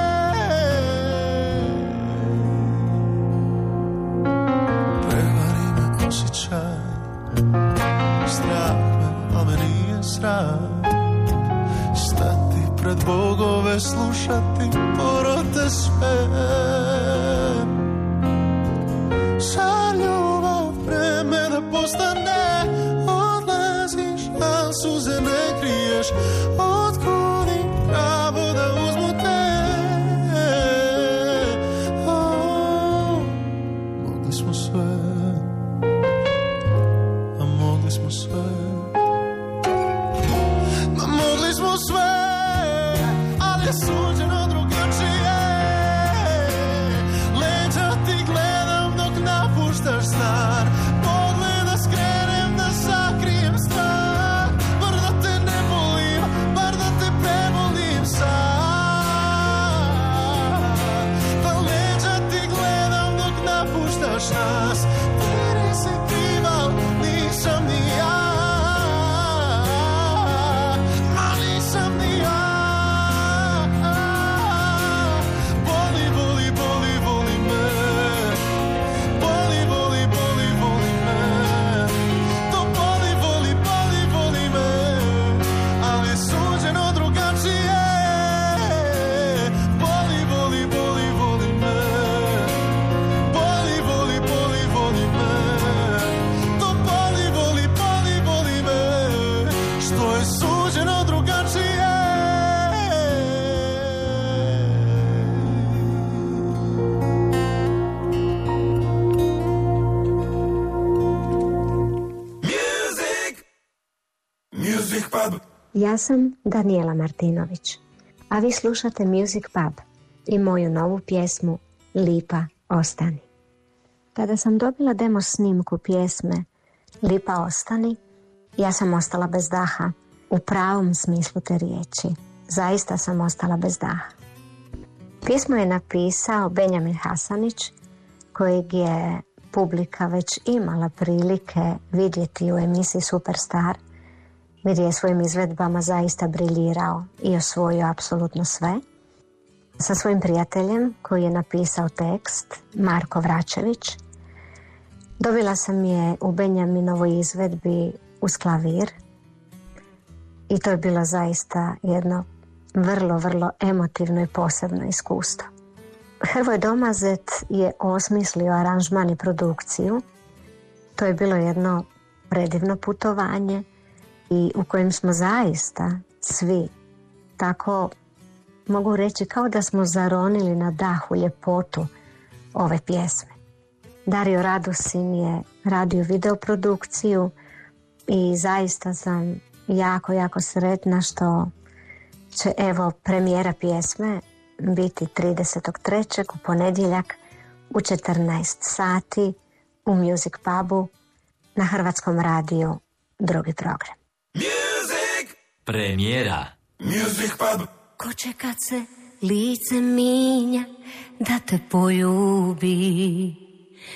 D: Prevari me osjećaj, strah me, al me nije sram. Stati pred bogove, slušati porote sve. Šalj ljubav pre me da postane, odlaziš, al suze ne kriješ. Otkud im pravo da uzmu te? Oh, mogli smo sve, a mogli smo sve. Ma mogli smo sve, ali je suđeno drugačije. Leđa ti gledam dok napuštaš stan, pogleda skrenem da sakrijem strah. Bar da te ne volim, bar da te prevolim sad. Pa leđa ti gledam dok napuštaš nas, ti nisi krival, nisam ni ja. Ma nisam ni ja. Boli, boli, boli, voli me. Boli, voli, boli, voli me. To boli, voli, boli, voli me. Ali je suđeno drugačije. Boli, voli, boli, voli me. Boli, voli, boli, voli me. To boli, voli, boli, voli me. Što je suđeno drugačije.
A: Music! Music Pub.
G: Ja sam Daniela Martinović, a vi slušate Music Pub i moju novu pjesmu Lipa ostani. Kada sam dobila demo snimku pjesme Lipa ostani, ja sam ostala bez daha, u pravom smislu te riječi. Zaista sam ostala bez daha. Pjesmu je napisao Benjamin Hasanić, kojeg je publika već imala prilike vidjeti u emisiji Superstar, gdje je svojim izvedbama zaista briljirao i osvojio apsolutno sve. Sa svojim prijateljem koji je napisao tekst, Marko Vračević, dobila sam je u Benjaminovoj izvedbi uz klavir i to je bilo zaista jedno vrlo, vrlo emotivno i posebno iskustvo. Hrvoje Domazet je osmislio aranžman i produkciju. To je bilo jedno predivno putovanje i u kojem smo zaista svi tako, mogu reći, kao da smo zaronili na dah u ljepotu ove pjesme. Dario Radosin je radio videoprodukciju i zaista sam jako, jako sretna što će evo premijera pjesme biti tridesetog trećeg u ponedjeljak u četrnaest sati u Music Pubu na Hrvatskom radiju, drugi program.
A: Music!
B: Premijera.
A: Music Pub.
H: Ko će kad se lice minja da te poljubi,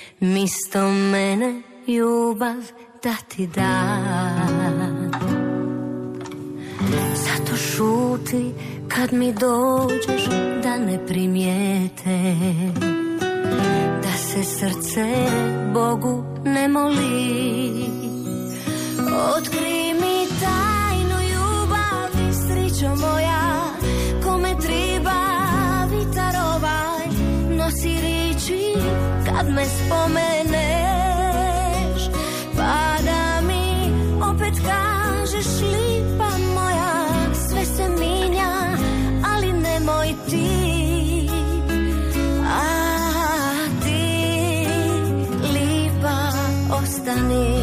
H: misto mene ljubav da ti da. Zato šuti kad mi dođeš da ne primijete, da se srce Bogu ne moli. Otkri mi tajnu ljubavi, stričo moja, kome triba vitar ovaj, nosi riči kad me spomeneš, pa da mi opet kažeš lipa moja, sve se minja, ali nemoj ti, a ti lipa ostani.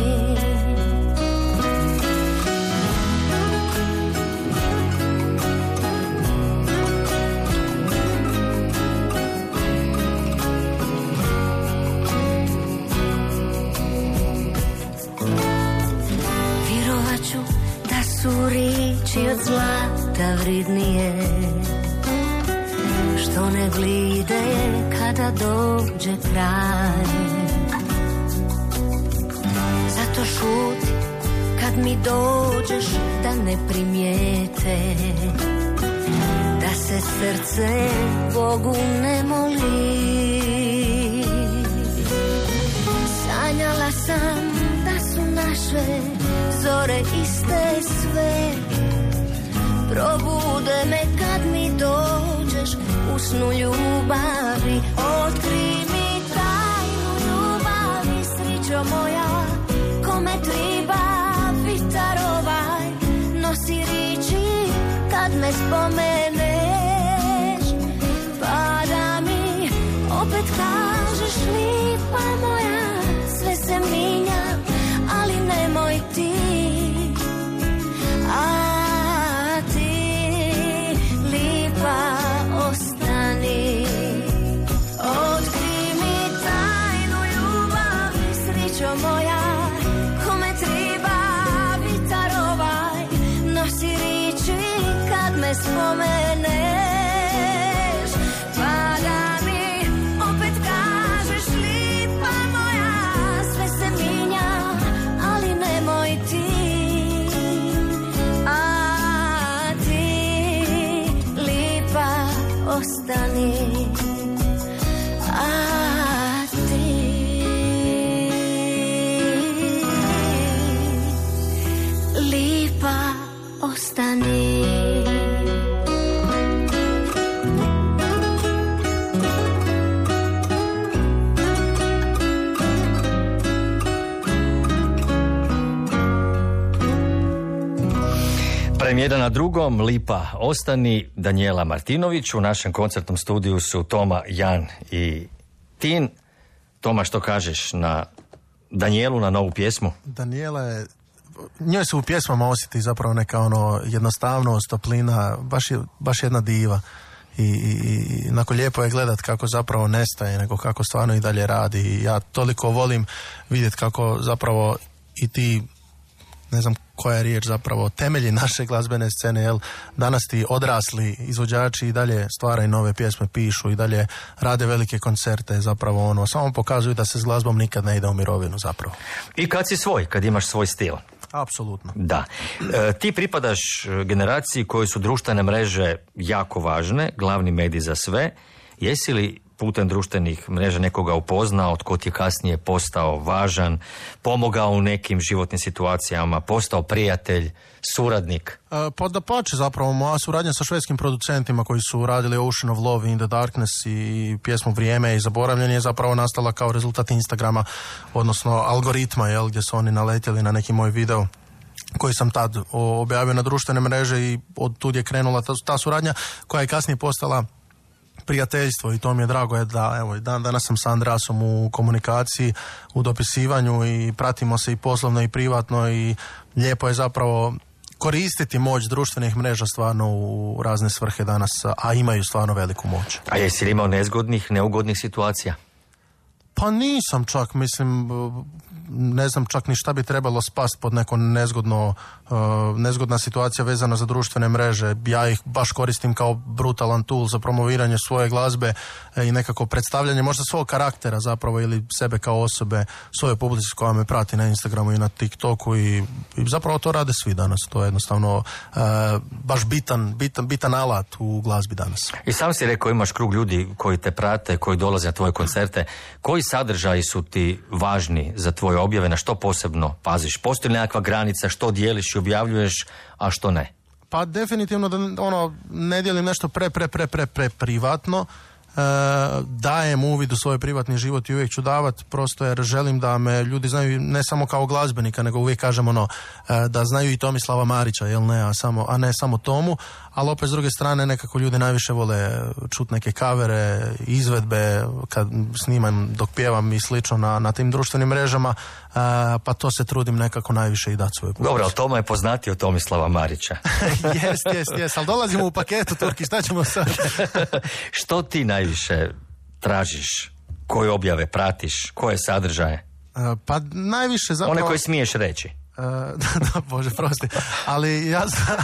H: Da su riči od zlata vridnije, što ne glide kada dođe kraj. Zato šuti kad mi dođeš da ne primijete, da se srce Bogu ne moli. Sanjala sam da su naše zore iste sve, probude me kad mi dođeš u snu ljubavi. Otkri mi tajnu ljubavi, sričo moja, kome triba vitar ovaj, nosi riči kad me spomeneš, pa da mi opet kažeš lipa moja, sve se minja, ali nemoj ti, a ti lipa ostani. Otkri mi tajnu ljubavi, sričo moja, kome triba vitar ovaj, nosi riči kad me spomeneš, pa da mi opet kažeš lipa moja, sve se minja, ali nemoj ti, a ti lipa ostani, a ti lipa ostani.
B: Jedan na drugom, lipa ostani, Danijela Martinović. U našem koncertnom studiju su Toma, Jan i Tin. Toma, što kažeš na Danijelu, na novu pjesmu?
D: Danijela je, njoj se u pjesmama osjeti zapravo neka ono jednostavnost, toplina, baš, je, baš jedna diva. I, i, i onako lijepo je gledat kako zapravo nestaje, nego kako stvarno i dalje radi. I ja toliko volim vidjeti kako zapravo i ti, ne znam koja je riječ zapravo, temelji naše glazbene scene, jel danas ti odrasli izvođači i dalje stvaraju nove pjesme, pišu i dalje rade velike koncerte, zapravo ono, samo pokazuju da se s glazbom nikad ne ide u mirovinu zapravo.
B: I kad si svoj, kad imaš svoj stil.
D: Apsolutno.
B: Da. E, ti pripadaš generaciji koji su društvene mreže jako važne, glavni medij za sve. Jesi li putem društvenih mreža nekoga upoznao, tko ti je kasnije postao važan, pomogao u nekim životnim situacijama, postao prijatelj, suradnik?
D: E, pa da pače zapravo, moja suradnja sa švedskim producentima koji su radili Ocean of Love, In the Darkness i pjesmu Vrijeme i Zaboravljanje je zapravo nastala kao rezultat Instagrama, odnosno algoritma, jel, gdje su oni naletjeli na neki moj video koji sam tad objavio na društvene mreže i od tud je krenula ta, ta suradnja koja je kasnije postala prijateljstvo i to mi je drago je da evo dan danas sam sa Andreasom u komunikaciji, u dopisivanju i pratimo se i poslovno i privatno i lijepo je zapravo koristiti moć društvenih mreža stvarno u razne svrhe danas, a imaju stvarno veliku moć.
B: A jesi li imao nezgodnih, neugodnih situacija?
D: Pa nisam čak, mislim, ne znam čak ni šta bi trebalo spast pod neko nezgodno, uh, nezgodna situacija vezana za društvene mreže. Ja ih baš koristim kao brutalan tool za promoviranje svoje glazbe i nekako predstavljanje možda svog karaktera zapravo ili sebe kao osobe, svoje publici koja me prati na Instagramu i na TikToku i, i zapravo to rade svi danas. To je jednostavno uh, baš bitan, bitan, bitan alat u glazbi danas.
B: I sam si rekao, imaš krug ljudi koji te prate, koji dolaze na tvoje koncerte. Koji sadržaji su ti važni za tvoje objave, na što posebno paziš? Postoji li nekakva granica što dijeliš i objavljuješ, a što ne?
D: Pa definitivno da ono, ne dijelim nešto pre, pre, pre, pre, pre privatno. E, dajem uvid u svoj privatni život i uvijek ću davat, prosto jer želim da me ljudi znaju ne samo kao glazbenika, nego uvijek kažem ono, e, da znaju i Tomislava Marića, jel ne, a, samo, a ne samo Tomu, ali opet s druge strane nekako ljudi najviše vole čut neke kavere, izvedbe kad snimam dok pjevam i slično na, na tim društvenim mrežama, e, pa to se trudim nekako najviše i dati svoje publici.
B: Dobro, ali Toma je poznatiji od Tomislava Marića.
D: jest, jest, jest, ali dolazimo u paketu, Turki, šta ćemo sad?
B: Što ti najviše tražiš? Koje objave pratiš? Koje sadržaje?
D: Uh, pa najviše zapravo...
B: One koje smiješ reći.
D: Uh, da, da, Bože, prosti. Ali ja znam...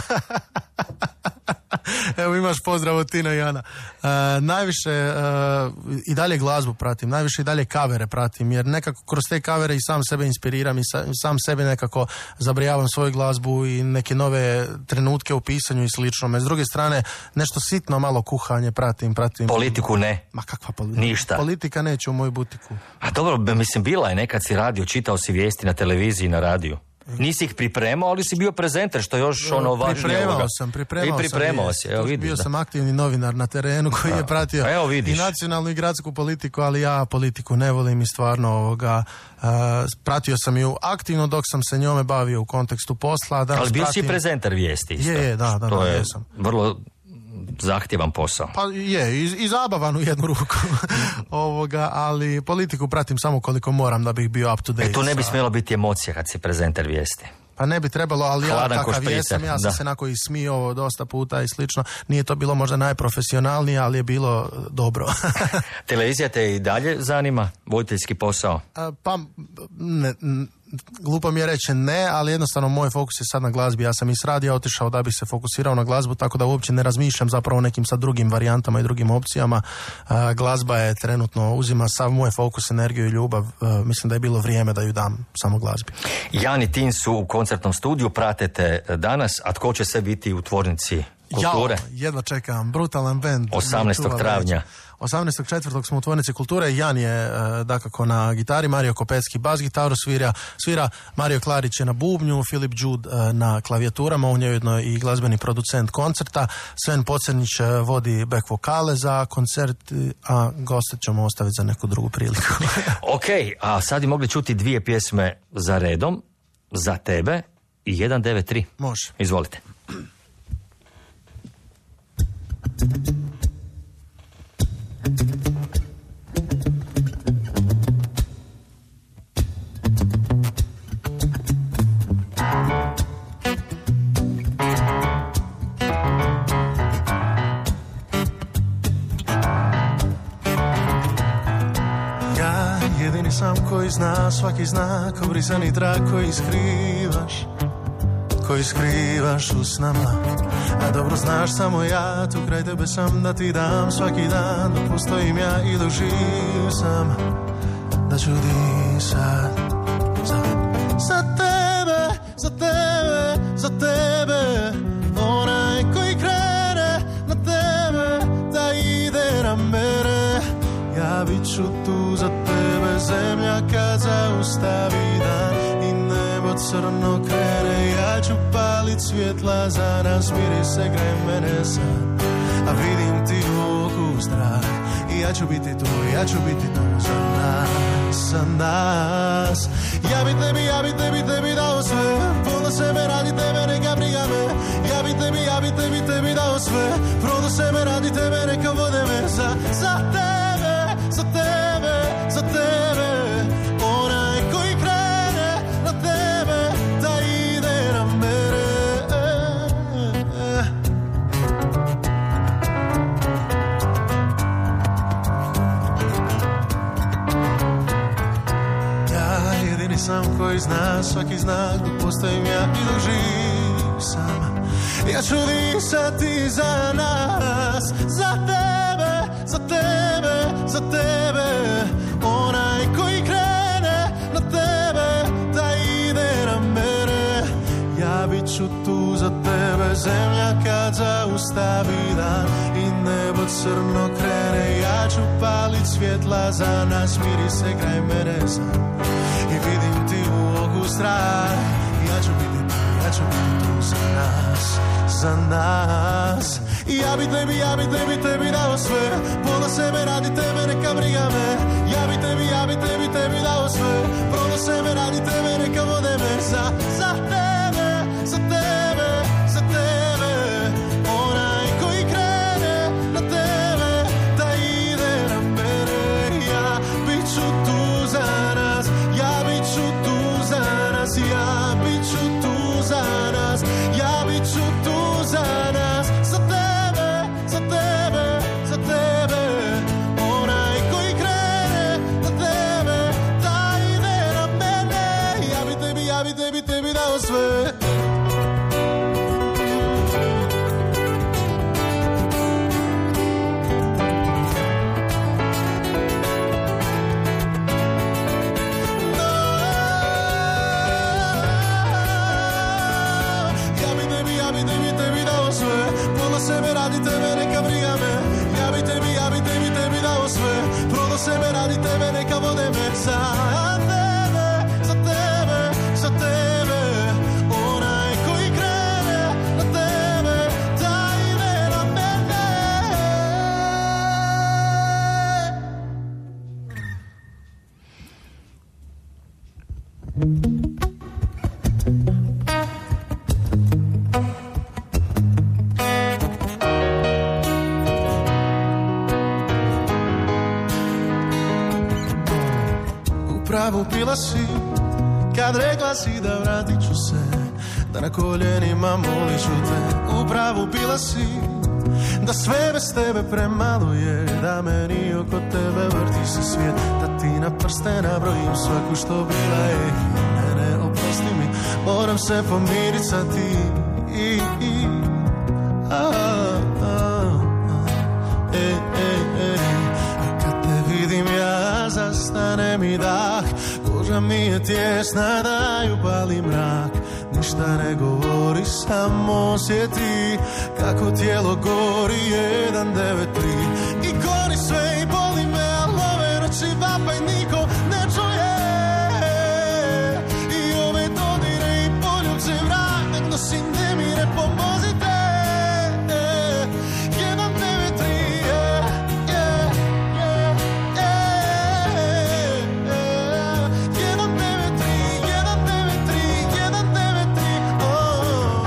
D: Evo imaš pozdrav od Tina i Ana. Uh, najviše uh, i dalje glazbu pratim, najviše i dalje kavere pratim, jer nekako kroz te kavere i sam sebe inspiriram i sa, sam sebe nekako zabrijavam svoju glazbu i neke nove trenutke u pisanju i slično. S druge strane, nešto sitno malo kuhanje pratim, pratim.
B: Politiku ne?
D: Ma kakva politika?
B: Ništa?
D: Politika neće u moju butiku.
B: A dobro, mislim, bila je, nekad si radio, čitao si vijesti na televiziji i na radiju. Nisi ih pripremao, ali si bio prezenter, što još ono važnije.
D: Pripremao
B: ovoga.
D: sam, pripremao,
B: I pripremao
D: sam.
B: si, evo vidiš.
D: Bio
B: da.
D: sam aktivni novinar na terenu koji
B: A,
D: je pratio
B: evo vidiš.
D: i nacionalnu i gradsku politiku, ali ja politiku ne volim i stvarno ovoga, uh, pratio sam ju aktivno dok sam se njome bavio u kontekstu posla.
B: Ali bio
D: pratim...
B: si prezenter vijesti isto.
D: Je, je, da, da,
B: to
D: da,
B: je
D: jesam.
B: vrlo zahtjevan posao.
D: Pa je, i, i zabavan u jednu ruku. ovoga, ali politiku pratim samo koliko moram da bih bio up to date.
B: E, tu ne bi
D: sa...
B: smjelo biti emocija kad si prezenter vijesti.
D: Pa ne bi trebalo, ali
B: Hladan
D: ja
B: ko
D: takav
B: špricer,
D: jesam, ja sam
B: da.
D: se onako i smio dosta puta i slično. Nije to bilo možda najprofesionalnije, ali je bilo dobro.
B: Televizija te i dalje zanima? Voditeljski posao?
D: A, pa, ne, n- glupo mi je reći ne, ali jednostavno moj fokus je sad na glazbi. Ja sam iz radija otišao da bi se fokusirao na glazbu, tako da uopće ne razmišljam zapravo o nekim sad drugim varijantama i drugim opcijama. A, glazba je trenutno, uzima sav moj fokus, energiju i ljubav. A, mislim da je bilo vrijeme da ju dam samo glazbi.
B: Jan i Tin su u koncertnom studiju, pratete danas, a tko će sve biti u tvornici kulture?
D: Jao, jedva čekam, brutalan band.
B: osamnaestog travnja.
D: osamnaestog četvrtog smo u tvornici kulture. Jan je uh, dakako na gitari, Mario Kopecki bas gitaru svira, svira Mario Klarić je na bubnju, Filip Đud uh, na klavijaturama, on je ujedno i glazbeni producent koncerta, Sven Pocrnić uh, vodi back vokale za koncert, a goste ćemo ostaviti za neku drugu priliku.
B: Ok, a sad bi mogli čuti dvije pjesme za redom, za tebe i jedan devet tri.
D: Može.
B: Izvolite.
C: Ja jedini sam koji zna svaki znak, obrisani trag koji skrivaš, koji skrivaš u snama. A dobro znaš samo ja, tu kraj tebe sam da ti dam svaki dan, dok postojim ja i dok živ sam, da ću disat za, za tebe, za tebe, za tebe. Onaj koji krene na tebe, da ide na mene. Ja bit ću tu za tebe, zemlja kad zaustavi dan i nebo crno krene. Ja ću palit svjetla za nas, mirise gre mene sad, a vidim ti u oku strah. I ja ću biti tu, ja ću biti tu za nas, za nas. Ja bi tebi, ja bi tebi, tebi dao sve, pola sebe radi tebe, neka briga me. Ja bi tebi, ja bi tebi, tebi dao sve, prodo sebe radi tebe, neka vode me. Za, za tebe, za tebe, za tebe. Onaj koji krene na tebe, da ide na mene. koji zna svaki znak dok postojim ja i dok živ sam. Ja ću disati za nas, za tebe, za tebe, za tebe. Onaj koji krene na tebe, da ide na mene. Ja bit ću tu za tebe, zemlja kad zaustavi dan i nebo crno krene. Ja ću palit svjetla za nas, miri se kraj mene sam. I vidim ti u oku strah. Ja ću biti tu, ja ću biti tu za nas, za nas. I ja bi tebi, ja bi tebi, tebi dao sve. Pola sebe radi tebe, neka briga me. Ja bi tebi, ja bi tebi, tebi dao sve. Pola sebe radi tebe, neka vode me. Za, za tebe, za tebe, za tebe. Onaj koji krene na tebe, da ide na mene. Ja bit ću tu za nas, ja bit ću tu za nas. Ja bit ću tu za nas, ja bit ću tu za nas. Za tebe, za tebe, za tebe. Onaj koji krene na tebe, da ide na mene. Ja bi tebi, ja bi tebi, tebi dao sve. Sebe radi tebe, neka briga me. Ja bi tebi, ja bi tebi, tebi dao sve. Prodao sebe radi tebe, neka vode me. Za tebe, za tebe, za tebe. Onaj koji krene na tebe, da ide na mene. Pravo pila si kad rekla si da vratit ću se, da na koljenima molit ću te. U pravu bila si da sve bez tebe premalo je, da meni oko tebe vrti se svijet, da ti na prste nabrojim svaku što bila je. Ne, ne, oprosti mi, moram se pomirit sa ti. I, i, a, a, a, e, e, e. Kad te vidim ja zastane mi dah, koža mi je tjesna da ju pali mrak. Ništa ne govori, samo osjeti kako tijelo gori. Jedan, devet, tri i gori sve i boli me, al ove noći vapaj niko ne čuje. I ove dodire i poljubce vrak, nek nosi nemire, pomozite. Jedan, devet, tri, yeah, yeah, yeah, yeah, yeah. Jedan, devet, tri, jedan, devet, tri, jedan, devet, tri, oh.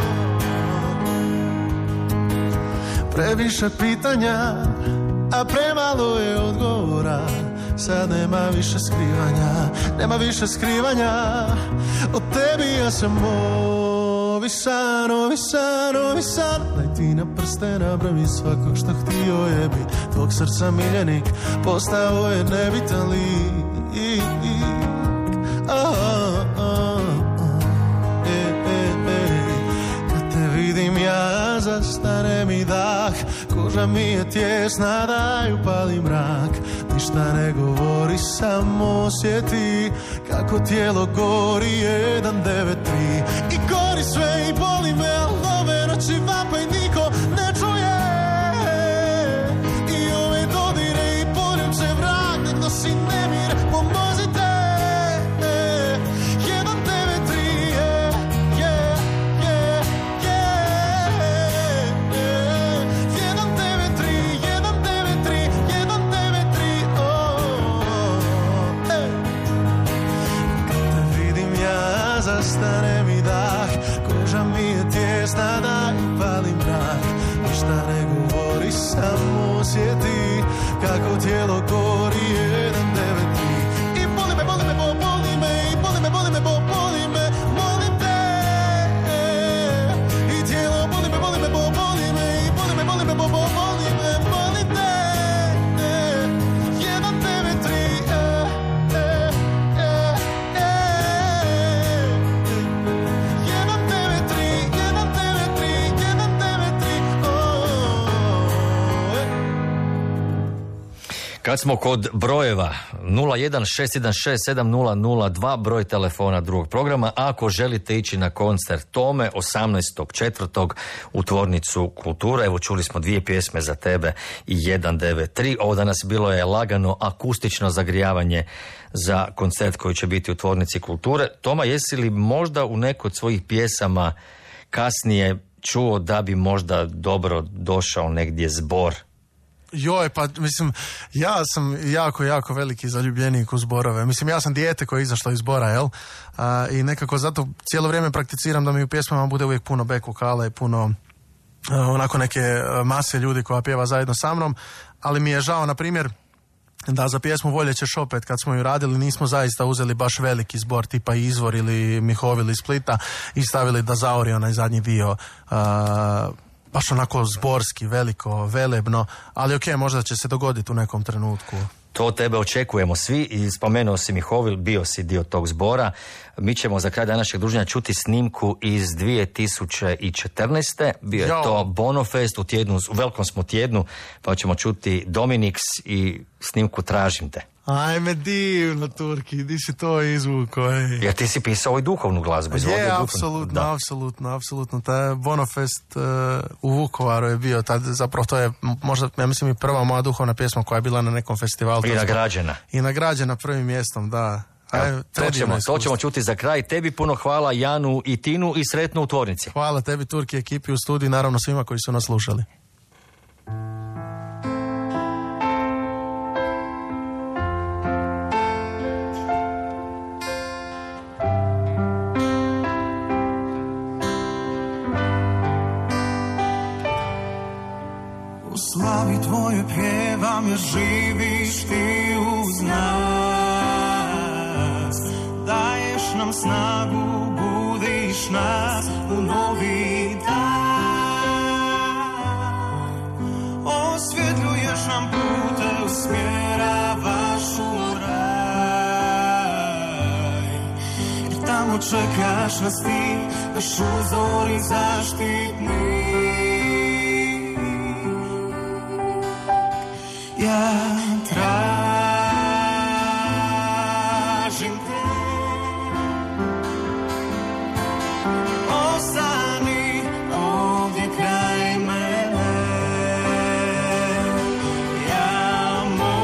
C: Previše pitanja, a premalo je odgovora. Sad nema više skrivanja, nema više skrivanja. Od tebi ja sam ovisan, ovisan, ovisan. Daj ti na prste nabrami svakog što htio je bit. Tvog srca miljenik postao je nebitan lik. Oh, oh, oh. E, e, e. Kad te vidim ja zastane mi dah, koža mi je tjesna da ju pali mrak. Ništa ne govori, samo osjeti kako tijelo gori. Jedan, devet, tri i gori sve i boli me, al ove noći vapaj niko ne čuje. I ove dodire i poljubce vrak, nek nosi nemir, pomozite. Jedan, devet, tri, yeah, yeah, yeah, yeah, yeah. Jedan, devet, tri, jedan, devet, tri, jedan, devet, tri, oh, hey. Kad te vidim ja zastane mi dah, koža mi je tjesna da ju pali mrak. Ništa ne govori, samo osjeti kako tijelo gori. Jedan, devet, tri i boli me, boli me, bo, boli me, i boli me, boli me, bo, boli me, molim te. I tijelo boli me, boli me, bo, boli me, i boli me, boli me, bo, bo, boli me, molim te. Jedan, devet, tri, eh, eh, eh, eh,
B: Kad smo kod brojeva, nula jedan šest jedan šest sedam nula nula dva, broj telefona drugog programa. Ako želite ići na koncert Tome osamnaestog četvrtog u Tvornicu kulture, evo čuli smo dvije pjesme za tebe i jedan devet tri. Ovo danas bilo je lagano akustično zagrijavanje za koncert koji će biti u Tvornici kulture. Toma, jesi li možda u nekoj od svojih pjesama kasnije čuo da bi možda dobro došao negdje zbor?
D: Joj, pa mislim, ja sam jako, jako veliki zaljubljenik u zborove. Mislim, ja sam dijete koje je izašlo iz zbora, jel? A, i nekako zato cijelo vrijeme prakticiram da mi u pjesmama bude uvijek puno back vokala i puno a, onako neke mase ljudi koja pjeva zajedno sa mnom, ali mi je žao, na primjer, da za pjesmu Volje ćeš opet, kad smo ju radili, nismo zaista uzeli baš veliki zbor tipa Izvor ili Mihovil iz Splita i stavili da zaori onaj zadnji dio, a, baš onako zborski, veliko, velebno, ali ok, možda će se dogoditi u nekom trenutku.
B: To od tebe očekujemo svi i spomenuo si Mihovil, bio si dio tog zbora. Mi ćemo za kraj današnjeg druženja čuti snimku iz dvije tisuće četrnaeste. Bio je
D: Jo.
B: to Bonofest u tjednu, u velikom smo tjednu, pa ćemo čuti Dominix i snimku Tražim te.
D: Ajme divno, Turki, di si to izvuko, ej.
B: Jer ti si pisao i duhovnu glazbu. izvodio
D: Je,
B: duhovnu-
D: apsolutno,
B: Da.
D: apsolutno, apsolutno. Taj Bonofest uh, u Vukovaru je bio, tad, zapravo to je m- možda, ja mislim, i prva moja duhovna pjesma koja je bila na nekom festivalu.
B: I
D: To smo-
B: nagrađena.
D: I nagrađena prvim mjestom, da. Aj,
B: Evo, to,
D: predivno
B: ćemo, to
D: iskustvo.
B: ćemo čuti za kraj. Tebi puno hvala, Janu i Tinu, i sretno u Tvornici.
D: Hvala tebi, Turki, ekipi u studiju, naravno svima koji su nas slušali.
C: U slavi tvoje pjevam jer živiš ti uz nas. Daješ nam snagu, budiš nas u novi dan. Osvjetljuješ nam pute, usmjeravaš u raj. Jer tamo čekaš nas ti, naš uzor i zaštitnik. Ja tražim te, ostani ovdje kraj mene. Ja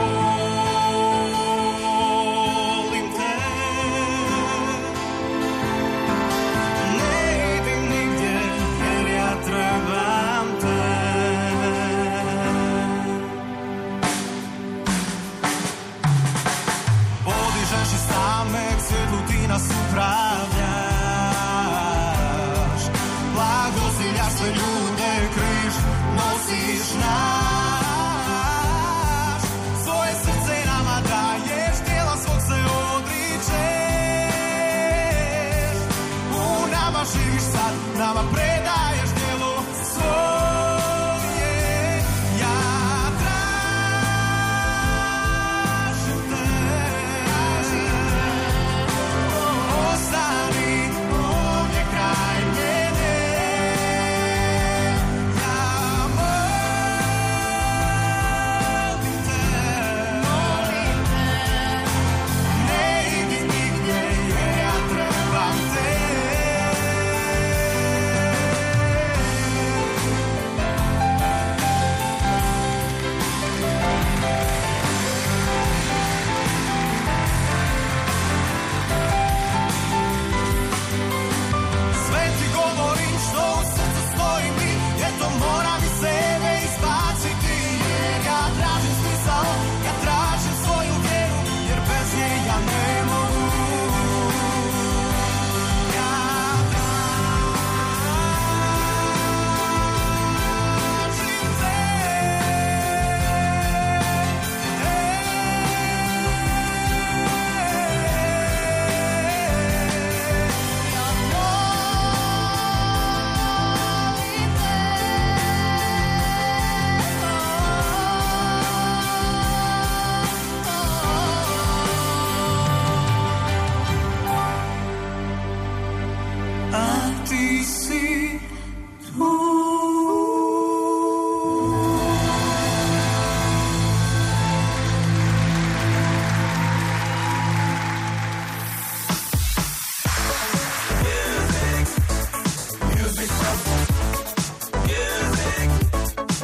C: molim te, ne idem nigdje jer ja trebam te.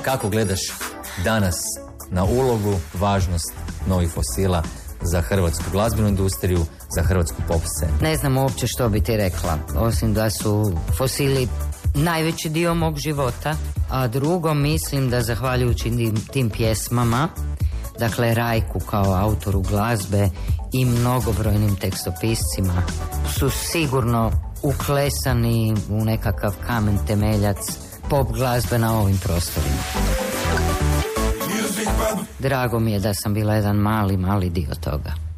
B: kako gledaš danas na ulogu, važnost novih fosila za hrvatsku glazbenu industriju, za hrvatsku pop scenu?
I: Ne znam uopće što bi ti rekla, osim da su fosili najveći dio mog života, a drugo mislim da zahvaljujući tim, tim pjesmama, dakle Rajku kao autoru glazbe i mnogobrojnim tekstopiscima, su sigurno uklesani u nekakav kamen temeljac pop glazbe na ovim prostorima. Drago mi je da sam bila jedan mali, mali dio toga.